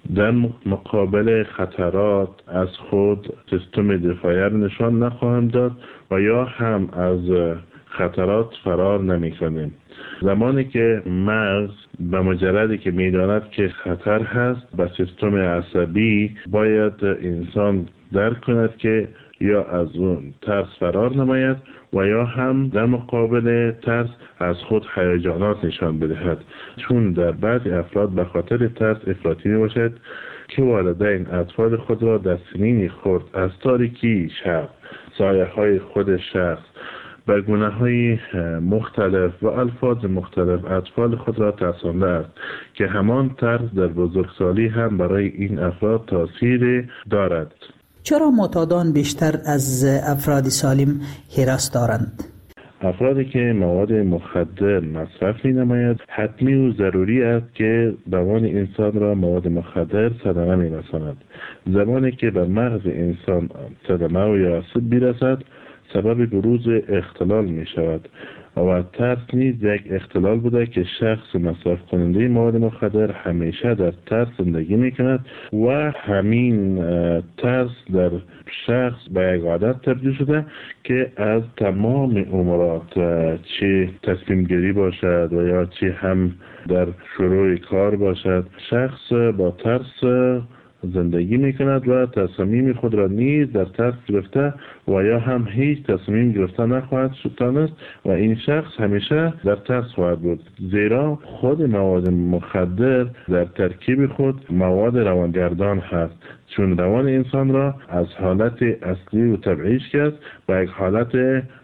در مقابل خطرات از خود سیستم دفاعی نشان نخواهند داد و یا هم از خطرات فرار نمی کنیم. زمانی که مغز به مجردی که میداند که خطر هست به سیستم عصبی باید انسان درک کند که یا از اون ترس فرار نماید و یا هم در مقابل ترس از خود هیجانات نشان بدهد، چون در بعضی افراد به خاطر ترس افراطی می باشد که والدین اطفال خود را در سنین خرد از تاریکی شب، سایه های خود شخص، به گونه های مختلف و الفاظ مختلف اطفال خود را ترسانده است که همان ترس در بزرگسالی هم برای این افراد تاثیر دارد. چرا معتادان بیشتر از افراد سالم هراس دارند؟ افرادی که مواد مخدر مصرف می نماید حتمی و ضروری است که روان انسان را مواد مخدر صدمه می رساند. زمانی که به مغز انسان صدمه و یا آسیب برسد سبب بروز اختلال می شود و ترس نیز یک اختلال بوده که شخص مصرف کننده مواد مخدر همیشه در ترس زندگی می کند و همین ترس در شخص به یک عادت تبدیل شده که از تمام امورات، چه تصمیم گیری باشد و یا چه هم در شروع کار باشد، شخص با ترس زندگی می کند و تصمیم خود را نیز در ترس گرفته و یا هم هیچ تصمیم گرفته نخواهد شد و این شخص همیشه در ترس خواهد بود، زیرا خود مواد مخدر در ترکیب خود مواد روانگردان هست، چون روان انسان را از حالت اصلی و طبیعیش کرد و یک حالت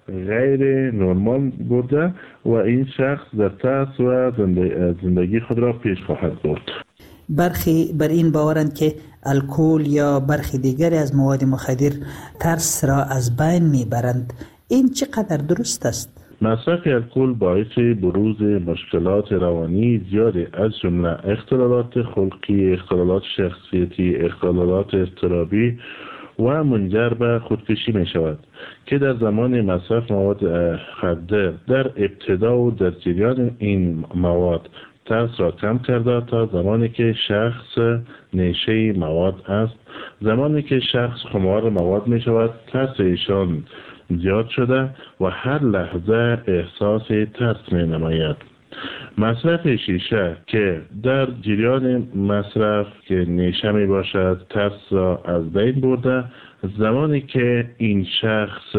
غیر نرمال برده و این شخص در ترس و زندگی خود را پیش خواهد برد. برخی بر این باورند که الکل یا برخی دیگری از مواد مخدر ترس را از بین میبرند. این چقدر درست است؟ مصرف الکل باعث بروز مشکلات روانی زیادی از جمله اختلالات خلقی، اختلالات شخصیتی، اختلالات اضطرابی و منجر به خودکشی می شود که در زمان مصرف مواد مخدر در ابتدا و در جریان این مواد ترس را کم کرده تا زمانی که شخص نیشه مواد است. زمانی که شخص خمار مواد می شود ترس ایشان زیاد شده و هر لحظه احساس ترس می نماید. مصرف شیشه که در جریان مصرف که نیشه می باشد ترس را از بین برده، زمانی که این شخص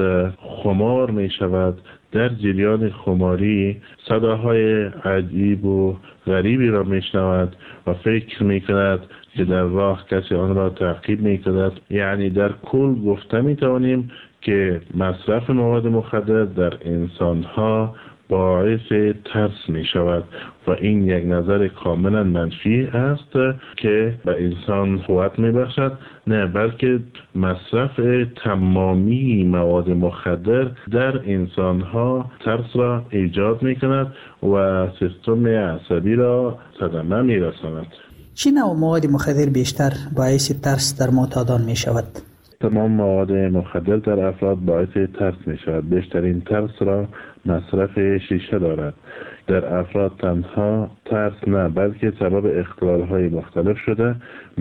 خمار می شود در جریان خماری صداهای عجیب و غریبی را می شنود و فکر می کند که در راه کسی آن را تعقیب می کند. یعنی در کل گفته می توانیم که مصرف مواد مخدر در انسانها باعث ترس می شود و این یک نظر کاملا منفی است که به انسان قوت می بخشد، نه بلکه مصرف تمامی مواد مخدر در انسانها ترس را ایجاد می کند و سیستم عصبی را صدمه می رساند. چه نوع مواد مخدر بیشتر باعث ترس در معتادان می شود؟ تمام مواد مخدر در افراد باعث ترس می شود. بیشترین ترس را مصرف شیشه دارد. در افراد تنها ترس نه بلکه سبب اختلال های مختلف شده،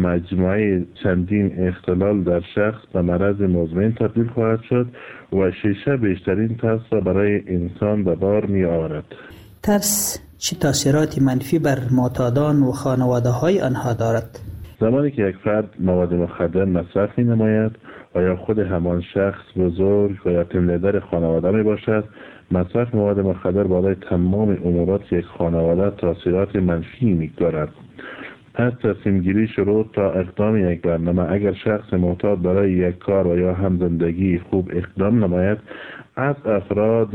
مجموعه چندین اختلال در شخص به مرض مزمن تبدیل خواهد شد و شیشه بیشترین ترس را برای انسان به بار می آورد. ترس چه تاثیراتی منفی بر معتادان و خانواده های آنها دارد؟ زمانی که یک فرد مواد مخدر مصرف می نماید و یا خود همان شخص بزرگ و یا تیم لیدر خانواده می باشد، مصرف مواد مخدر بالای تمام امورات یک خانواده تاثیرات منفی می دارد. از تصمیم گیری شروع تا اقدام یک برنامه، اگر شخص معتاد برای یک کار و یا هم زندگی خوب اقدام نماید، از افراد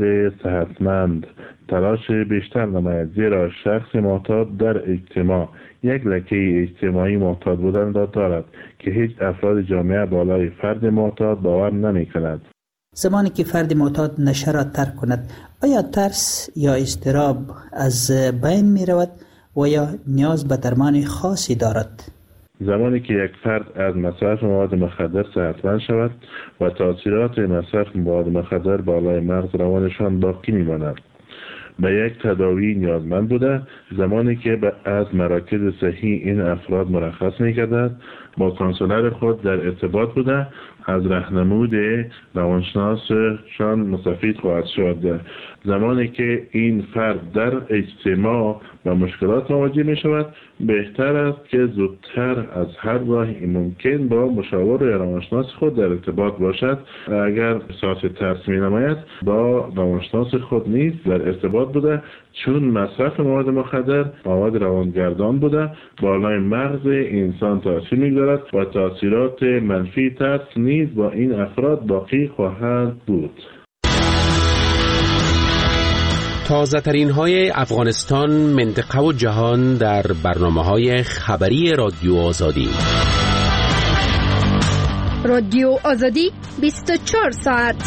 صحتمند تلاش بیشتر نماید، زیرا شخص معتاد در اجتماع یک لکه اجتماعی معتاد بودن را دارد که هیچ افراد جامعه بالای فرد معتاد باور نمی کند. زمانی که فرد معتاد نشه را ترک کند، آیا ترس یا اضطراب از بین می رود و یا نیاز به درمان خاصی دارد؟ زمانی که یک فرد از مصرف مواد مخدر صحتمند شود و تاثیرات مصرف مواد مخدر بالای مغز روانشان باقی می ماند به یک تداوی نیازمند بوده. زمانی که از مراکز صحی این افراد مرخص می‌کردند، با کانسولر خود در ارتباط بوده، از راهنمود روانشناسشان مستفید خواهد شد. زمانی که این فرد در اجتماع و مشکلات مواجه می شود، بهتر است که زودتر از هر راهی ممکن با مشاور روانشناس خود در ارتباط باشد. اگر احساس ترس می نماید، با روانشناس خود نیز در ارتباط بوده، چون مصرف مواد مخدر مواد روانگردان بوده، بالای مغز انسان تاثیر می‌گذارد و تاثیرات منفی ترس نیز با این افراد باقی خواهد بود. تازه ترین های افغانستان، منطقه و جهان در برنامه های خبری رادیو آزادی. رادیو آزادی بیست و چهار ساعت.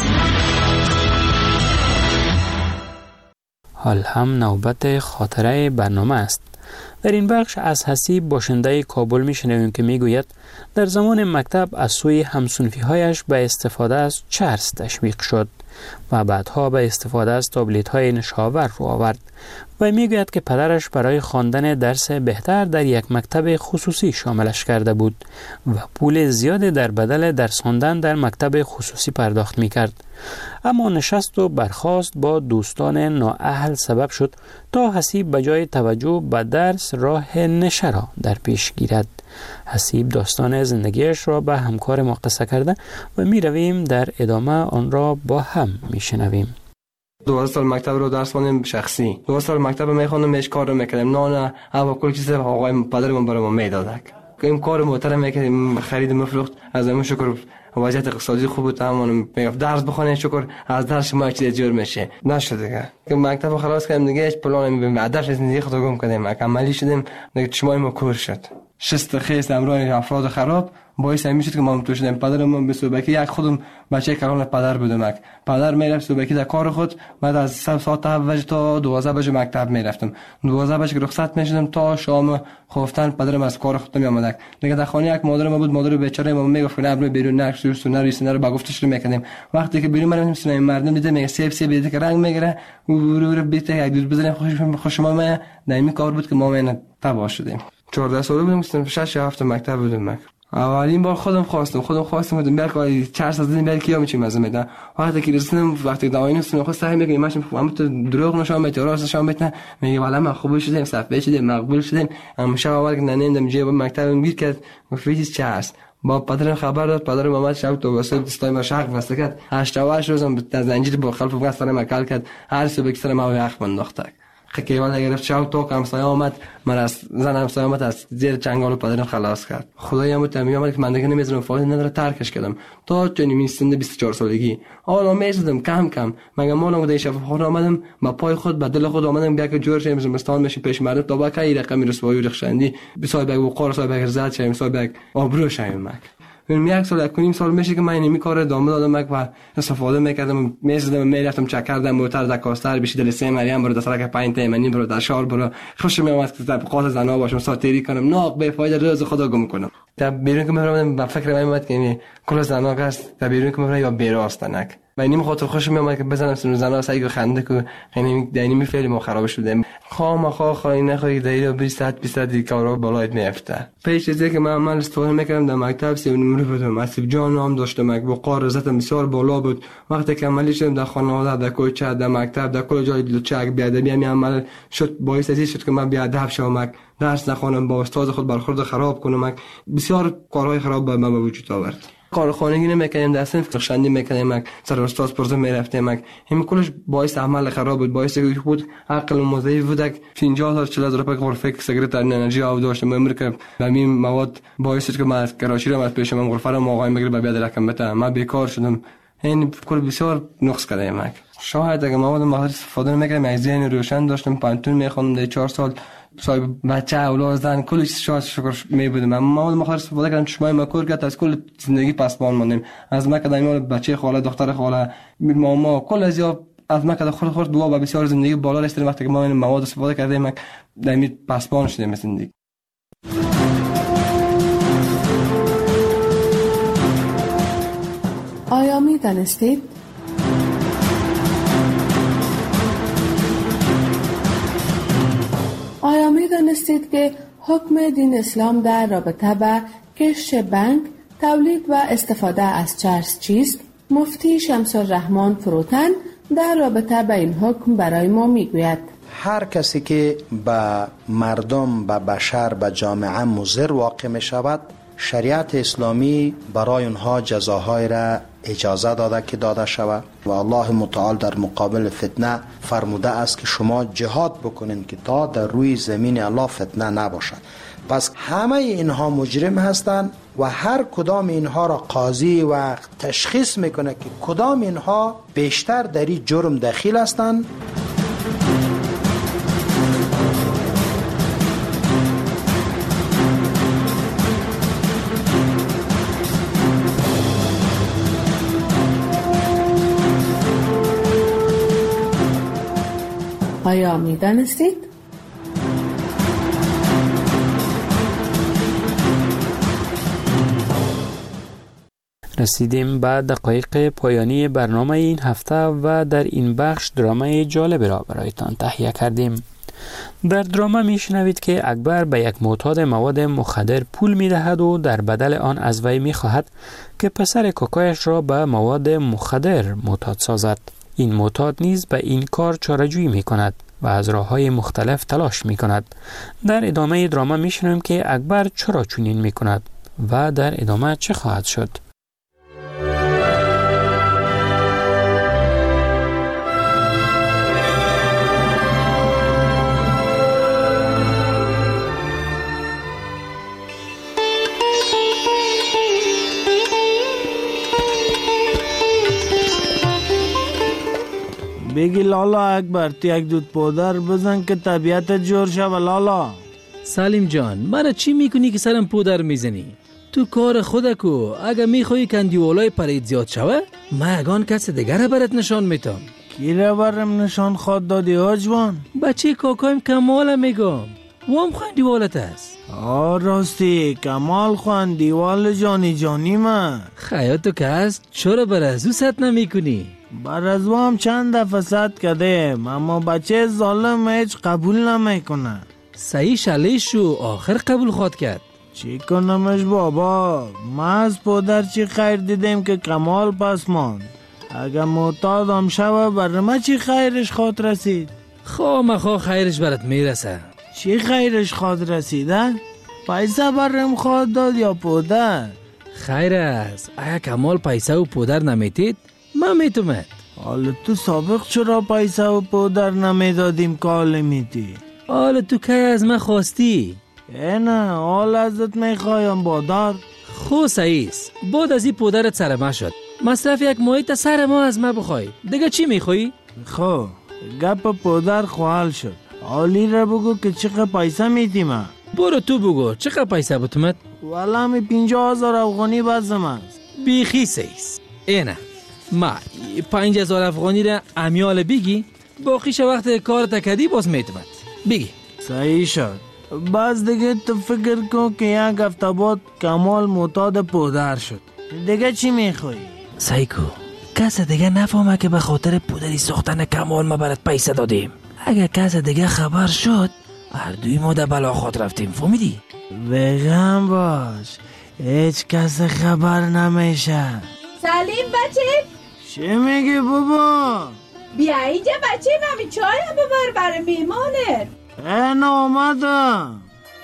حال هم نوبت خاطره برنامه است. در این بخش از حسیب باشنده کابل می شنویم که می گوید در زمان مکتب از سوی همسنفی هایش به استفاده از چرس تشویق شد و بعدها به استفاده از تابلت های نشاور رو آورد و می گوید که پدرش برای خواندن درس بهتر در یک مکتب خصوصی شاملش کرده بود و پول زیادی در بدل درس خواندن در مکتب خصوصی پرداخت می کرد. اما نشست و برخاست با دوستان نااهل سبب شد تا حسیب بجای توجه به درس راه نشه را در پیش گیرد. حسیب داستان زندگیش را به همکار ما قصه کرده و می رویم در ادامه آن را با هم می شنویم. دوازده سال مکتب رو درس خوندم شخصی. دوازده سال مکتب میخوندم، میش کار رو میکردم. نه نه کل چیز آقای پدرم برام ما میدادک. این کار محترم میکردم، خرید مفروخت. از همون شکر وضعیت اقتصادی خوب بود. تمام میگفت درس بخونید، شکر از درس ما چیز جور میشه. نشد دیگه. که مکتب خلاص کردم دیگه، هیچ پلانی میبینم. هدف زندگی خودم گم کردم. عملی شدم، دیگه چشمای ما کور شد. شست خیست امرای افراد خراب باعث همین شد که ما تو شدیم. پدرم به صبحی یک خودم بچه کلان پدر بودم. پدر میرفت صبحی در کار خود، بعد از سه ساعت بجه تا دوازده بجه مکتب میرفتم. دوازده بجه رخصت میشدم تا شام خفتن پدرم از کار خود میآمد. دیگه در خانه یک مادر ما بود، مادر بیچاره ما میگفت نه برو بیرون، نه سوس نه ریس نه رو با گفتش میکردیم. وقتی که بیرون میرفتیم سنای مردم دیدم میگه سیب سیب دیگه که رنگ میگیره و رو بیت یک دوست بزنیم خوش خوش ما ما نمی کار بود که ما من تبا شدیم. چهارده ساله بودم، مثلا شش هفته مکتب بودم. اولین بار خودم خواستم خودم خواستم بودم بر کاری چهارصد زدیم بر کیا میچیم از میدن. وقتی که رسیدم وقتی داوینو سن خود سعی میکنم ماشین اما تو دروغ نشون میده، راست نشون میده. میگه والا من خوب شدم، صفحه شدم، مقبول شدم. اما شب اول که ننیدم جیب مکتب میر کرد، گفت چه هست؟ با پدرم خبر داد، پدرم اومد شب تو واسه دستای ما شق واسه کرد. هشت واش روزم در زنجیر با خلف و سر ما کال کرد. هر صبح که سر ما وقت بنداخت. خیلی ولی گرفت شاو تو کم سایه آمد، من از زنم سایه آمد از زیر چنگال پدرم خلاص کرد. خدای امروز تمی آمد که من دیگه نمیذارم فایده نداره، ترکش کردم تا چنین می سن بیست و چهار سالگی. حالا میشدم کم کم مگه مالم بوده شب خود آمدم با پای خود به دل خود آمدم بیا که جور شیم زمستان میشه پیش مردم تا با کی رقمی رسوایی رخشندی بسای بگ و قار سای بگ زاد شیم سای بگ آبرو شیم مک. من یک سال یک نیم سال میشه که من اینمی کار ادامه دادم و استفاده میکردم، میزدم میرفتم چک کردم موتر در کاستر بشی دل سه مریم برو در سرک پنج تیمنی برو در شار برو خوش میومد که طبقات زنا باشم ساتری کنم ناق به فایده روز خدا گم کنم. تا بیرون که میرم با فکر من اومد که کل زنا است، تا بیرون که میرم یا بیراستنک و اینم خاطر خوش میومد که بزنم سر زنا سایه خنده که یعنی دینی می فعلی ما خراب شده. خام خا خاین نخوای دایره بیست بیست دی کارو بالایت میافته. پیش از اینکه من عمل استفاده میکردم در مکتب سی نمره بودم، اسیب جان نام داشتم، با قارزتم بسیار بالا بود. وقتی که عملی شدم در خانواده در کوچه در مکتب در کل جای لچک بیادبی می عمل شد باعث از شد که من بیادب شوم، درس نخوانم، با استاد خود برخورد خراب کنم. بسیار کارهای خراب با من به وجود آورد. کارخانگی نمیکنیم، دستم فخشندی میکنیم، سر استاد پرزه میرفتیم. همین کلش باعث عمل خراب بود، باعث که بود عقل مضعیف بود. پنجاه هزار چهل هزار روپیه غرفه سیگارت انرژی آب داشتم. امر که همین مواد باعث که من از کراچی رو از پیشم غرفه رو آقای میگیره به بیاد رقم بده. من بیکار شدم. این کل بسیار نقص کردم. شاید اگه مواد مخدر استفاده نمیکردم، از ذهن روشن داشتم، پانتون میخوندم در چهار سال صاحب بچه اولاد زن کلش شاد شکر می بودم. اما مواد مخدر استفاده کردم، چشمای ما کور کرد، از کل زندگی پسپان ماندیم. از ما که دائما بچه خاله دختر خاله ماما کل از یا از ما که خود خود دعا و بسیار زندگی بالا رسیدیم. وقتی که ما این مواد استفاده کردیم دائما پسپان شدیم زندگی. آیا می دانستید می‌دانستید که حکم دین اسلام در رابطه با کشت بنگ، تولید و استفاده از چرس چیست؟ مفتی شمس الرحمن فروتن در رابطه با این حکم برای ما میگوید: هر کسی که به مردم، به بشر، به جامعه مضر واقع می شود، شریعت اسلامی برای اونها جزاهای را اجازه داده که داده شود و الله متعال در مقابل فتنه فرموده است که شما جهاد بکنین که تا در روی زمین الله فتنه نباشد. پس همه اینها مجرم هستند و هر کدام اینها را قاضی و تشخیص میکنه که کدام اینها بیشتر در این جرم دخیل هستند. آیا می‌دانستید؟ رسیدیم به دقایق پایانی برنامه این هفته و در این بخش درامه جالب را برایتان تهیه کردیم. در درامه میشنوید که اکبر به یک معتاد مواد مخدر پول میدهد و در بدل آن از وی میخواهد که پسر کاکایش را به مواد مخدر معتاد سازد. این معتاد نیز به این کار چاره‌جویی میکند و از راه‌های مختلف تلاش میکند. در ادامه درامه میشنویم که اکبر چرا چنین میکند و در ادامه چه خواهد شد. بگی لالا اکبر، تو یک دود پودر بزن که طبیعت جور شوه لالا. سلیم جان، مرا چی میکنی که سرم پودر میزنی؟ تو کار خودکو. اگه میخوایی کندیولای پرید زیاد شوه، من اگان کس دیگر برات نشان میتم. کی را برم نشان خواد دادی آجوان؟ بچه کاکایم کمال میگم. وام خندیوالت است. آه راستی کمال خندیوال جانی جانی من. خیاتو که هست، چرا بر از او ست نمی کنی؟ بر از او هم چند دفعه ست کردیم، اما بچه ظالم هیچ قبول نمی کنه. صحیح شلیش شو، آخر قبول خواد کرد. چی کنمش بابا؟ ما از پدر چی خیر دیدیم که کمال پس ماند. اگه معتادم شوه بر ما چی خیرش خواد رسید؟ خواه مخواه خیرش برات میرسه. چی خیرش خواد رسیده؟ پیسه برم خواد داد یا پودر؟ خیر است. اگه کمال پیسه و پودر نمیتید من میتومد. حالا تو سابق چرا پیسه و پودر نمیدادیم کال میتی؟ حالا تو که از من خواستی؟ نه حال ازت میخوایم بادر. خو سعیس بعد از این پودرت سر ما شد، مصرف یک محیط سر ما از ما بخوای. دیگه چی میخوایی؟ خو گپ پودر خوال شد. حالی را بگو که چقدر پیسه میتی من. برو تو بگو چقدر پیسه بتومد؟ والا می پینجا هزار افغانی بازم است. بیخی سعیس اینه ما پنج هزار افغانی را امیال بگی، باقیش وقت کار تکدی باز میتومد بگی. صحیح شد. باز دیگه تو فکر کن که یک هفته بعد کمال معتاد پودر شد. دیگه چی میخوایی؟ سایکو کس دیگه نفهمه که به خاطر پودری ساختن کمال ما برات پیسه دادیم. اگه کس دیگه خبر شد هر دوی ما در بلا خود رفتیم. فهمیدی؟ بگم باش هیچ کس خبر نمیشه. سلیم بچه چی میگی بابا؟ بیا اینجا بچه نمی چای ببر برای میمانت. این آمدم.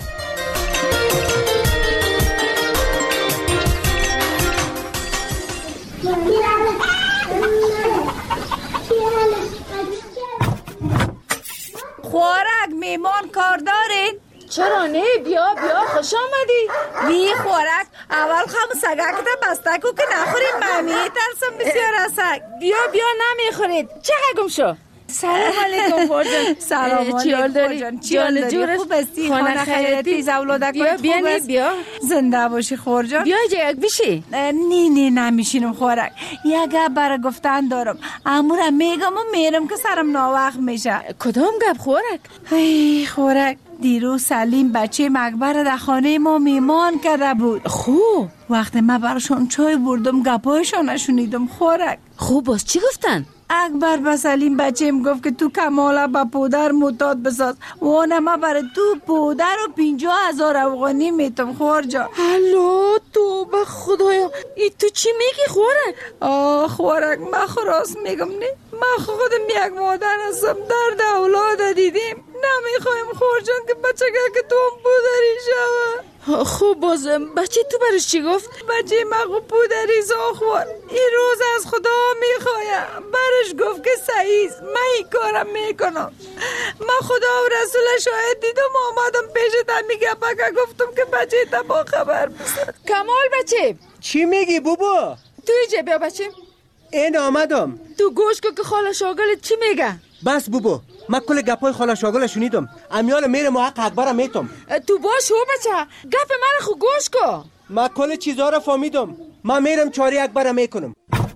خوارک میمان کار دارین؟ چرا نه؟ بیا بیا خوش آمدی. وی خوارک اول خم سگک ده بستکو که نخورید ممی ترسم بسیار سگ. بیا بیا نمیخورید. چه گم شو؟ سلام علیکم فرجان. سلام علیکم چیال داری؟ چیال داری؟ خوب استی؟ خانه خیرتی زولادک بیا بیا خوب است؟ بیا زنده باشی خورجان. بیا اینجا یک بشی. نی نی نمیشینم خوارک. یک برای گفتن دارم. امورم میگم و میرم که سرم ناوقت میشه. کدام گپ خوارک؟ ای خوارک دیروز سلیم بچه مکبر در خانه ما میمان کرده بود. خوب وقتی من براشون چای بردم گپایشان نشونیدم خوارک. خوب باز چی گفتن؟ اکبر به سلیم بچیم گفت که تو کماله با پودر معتاد بساز وانه ما برای تو پودر و پینجا هزار افغانی میتم خورجا. هلو تو به خدایا ای تو چی میگی خورک؟ آه خورک من خراس میگم نه من خودم یک مادر هستم درد اولاد دیدیم نمیخوایم خورجان که بچه که تو هم پودری شوه. خب بازم بچه تو برش چی گفت؟ بچه مگو پودری زاخوار این روز از خدا میخوایم برش گفت که سعیز من این کارم میکنم. من خدا و رسول شاهد دیدم آمدم پیش میگه بگه گفتم که بچه تا با خبر بسن. کمال بچه چی میگی بابا؟ تو اینجا بیا بچه. این آمدم. تو گوش که خاله شاگل چی میگه؟ بس بابا من کل گپای خاله شاگل شنیدم. امیال میره ما حق اکبرم میتم. تو باش هو بچه گپ من خو گوش کو. من کل چیزا رو فهمیدم. من میرم چاری اکبرم میکنم.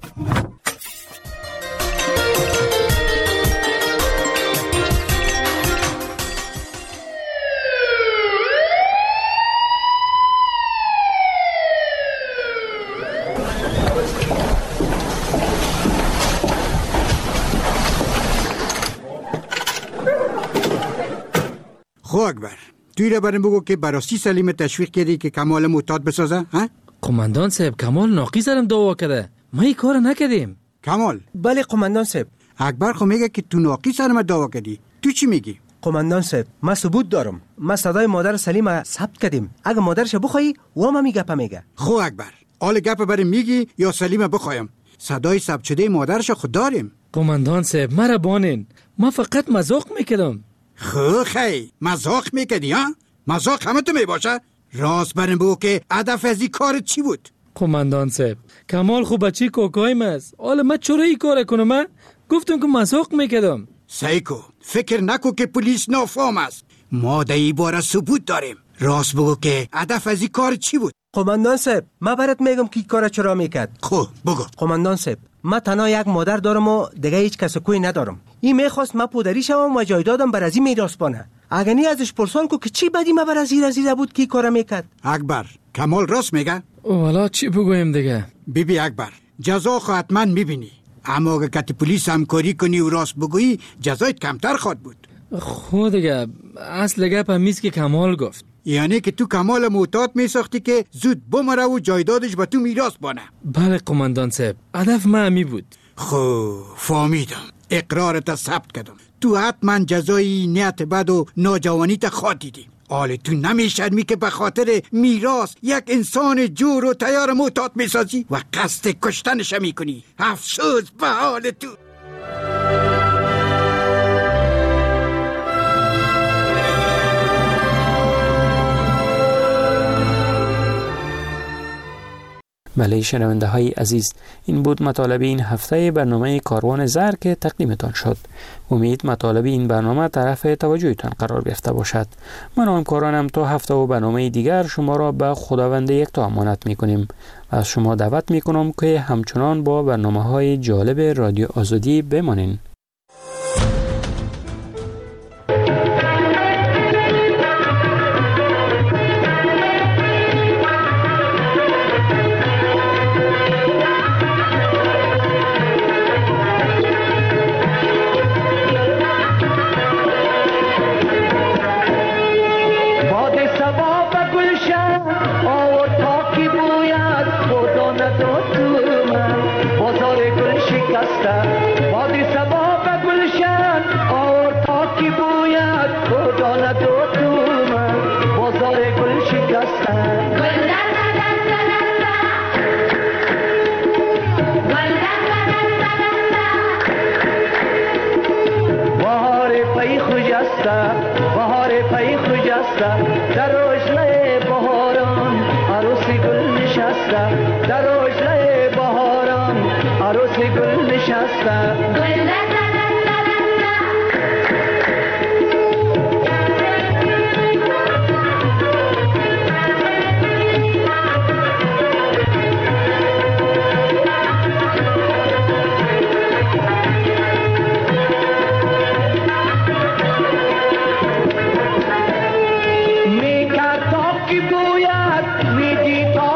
خو اکبر توی را برم بگو که براستی سلیم تشویق کردی که کمال معتاد بسازه ها؟ قماندان صاحب کمال ناقی سرم دعوا کرده ما این کار نکردیم. کمال؟ بله قماندان صاحب. اکبر خو میگه که تو ناقی سرم دعوا کردی تو چی میگی؟ قماندان صاحب من ثبوت دارم. ما صدای مادر سلیم ثبت کردیم. اگه مادرش بخوای و ما میگه میگه. خو اکبر آل گپ برم میگی یا سلیم بخوایم؟ صدای ثبت شده مادرش خود داریم. قماندان صاحب مرا بانین ما فقط مذاق میکردم. خو خی مذاق میکردی ها؟ مذاق همه تو میباشه؟ راست برم بگو که هدف از این کار چی بود؟ قماندان صاحب کمال خوب بچی کوکایم است. حالا من چرا این کار کنم؟ من گفتم که مذاق میکردم. سیکو فکر نکو که پلیس نافهم است. ما در این باره ثبوت داریم. راست بگو که هدف از این کار چی بود؟ قماندان صاحب من برات میگم که کار چرا میکرد. خب بگو. قماندان صاحب من تنها یک مادر دارم و دیگه هیچ کس کوی ندارم. این میخواست من پدری شوم و جایدادم بر از این میراث بانه. اگه نی ازش پرسان کو که چی بدی ما بر از این رزیده بود کی کار میکرد. اکبر کمال راست میگه؟ والا چی بگویم دیگه؟ بیبی اکبر جزا خو حتما میبینی. اما اگه کتی پلیس همکاری کنی و راست بگویی جزایت کمتر خواد بود. خود دیگه اصل گپ همیست که کمال گفت. یعنی که تو کمال معتاد میساختی که زود بمره و جایدادش به تو میراث بانه. بله قماندان صاحب هدف من همی بود. خب فهمیدم اقرارت ثبت کردم. تو حتما جزای نیت بد و ناجوانیت خواد دیدی. حال تو نمیشرمی که به خاطر میراث یک انسان جور و تیار معتاد میسازی و قصد کشتنش میکنی. افسوس به حال تو. بله شنونده های عزیز این بود مطالب این هفته برنامه کاروان زر که تقدیمتان شد. امید مطالب این برنامه طرف توجهتان قرار گرفته باشد. من و همکارانم تا هفته و برنامه دیگر شما را به خداوند یکتا امانت می کنیم و از شما دعوت می کنم که همچنان با برنامه های جالب رادیو آزادی بمانین.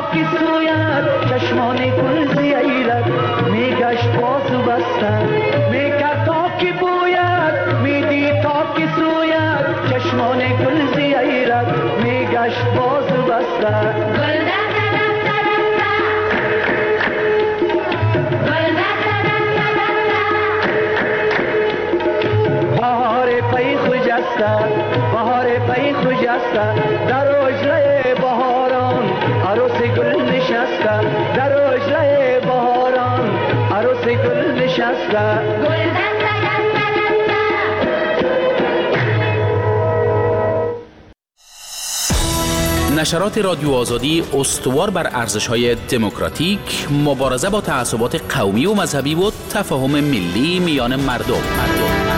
چشمان گل زیرت میگشت باز و بستن بهار پی خوجسته بهار پی خوجسته در اوجه بهاران عروس گل نشسته در اوجه بهاران عروس گل نشسته نشرات رادیو آزادی استوار بر ارزش‌های دموکراتیک، مبارزه با تعصبات قومی و مذهبی و تفاهم ملی میان مردم. مردم.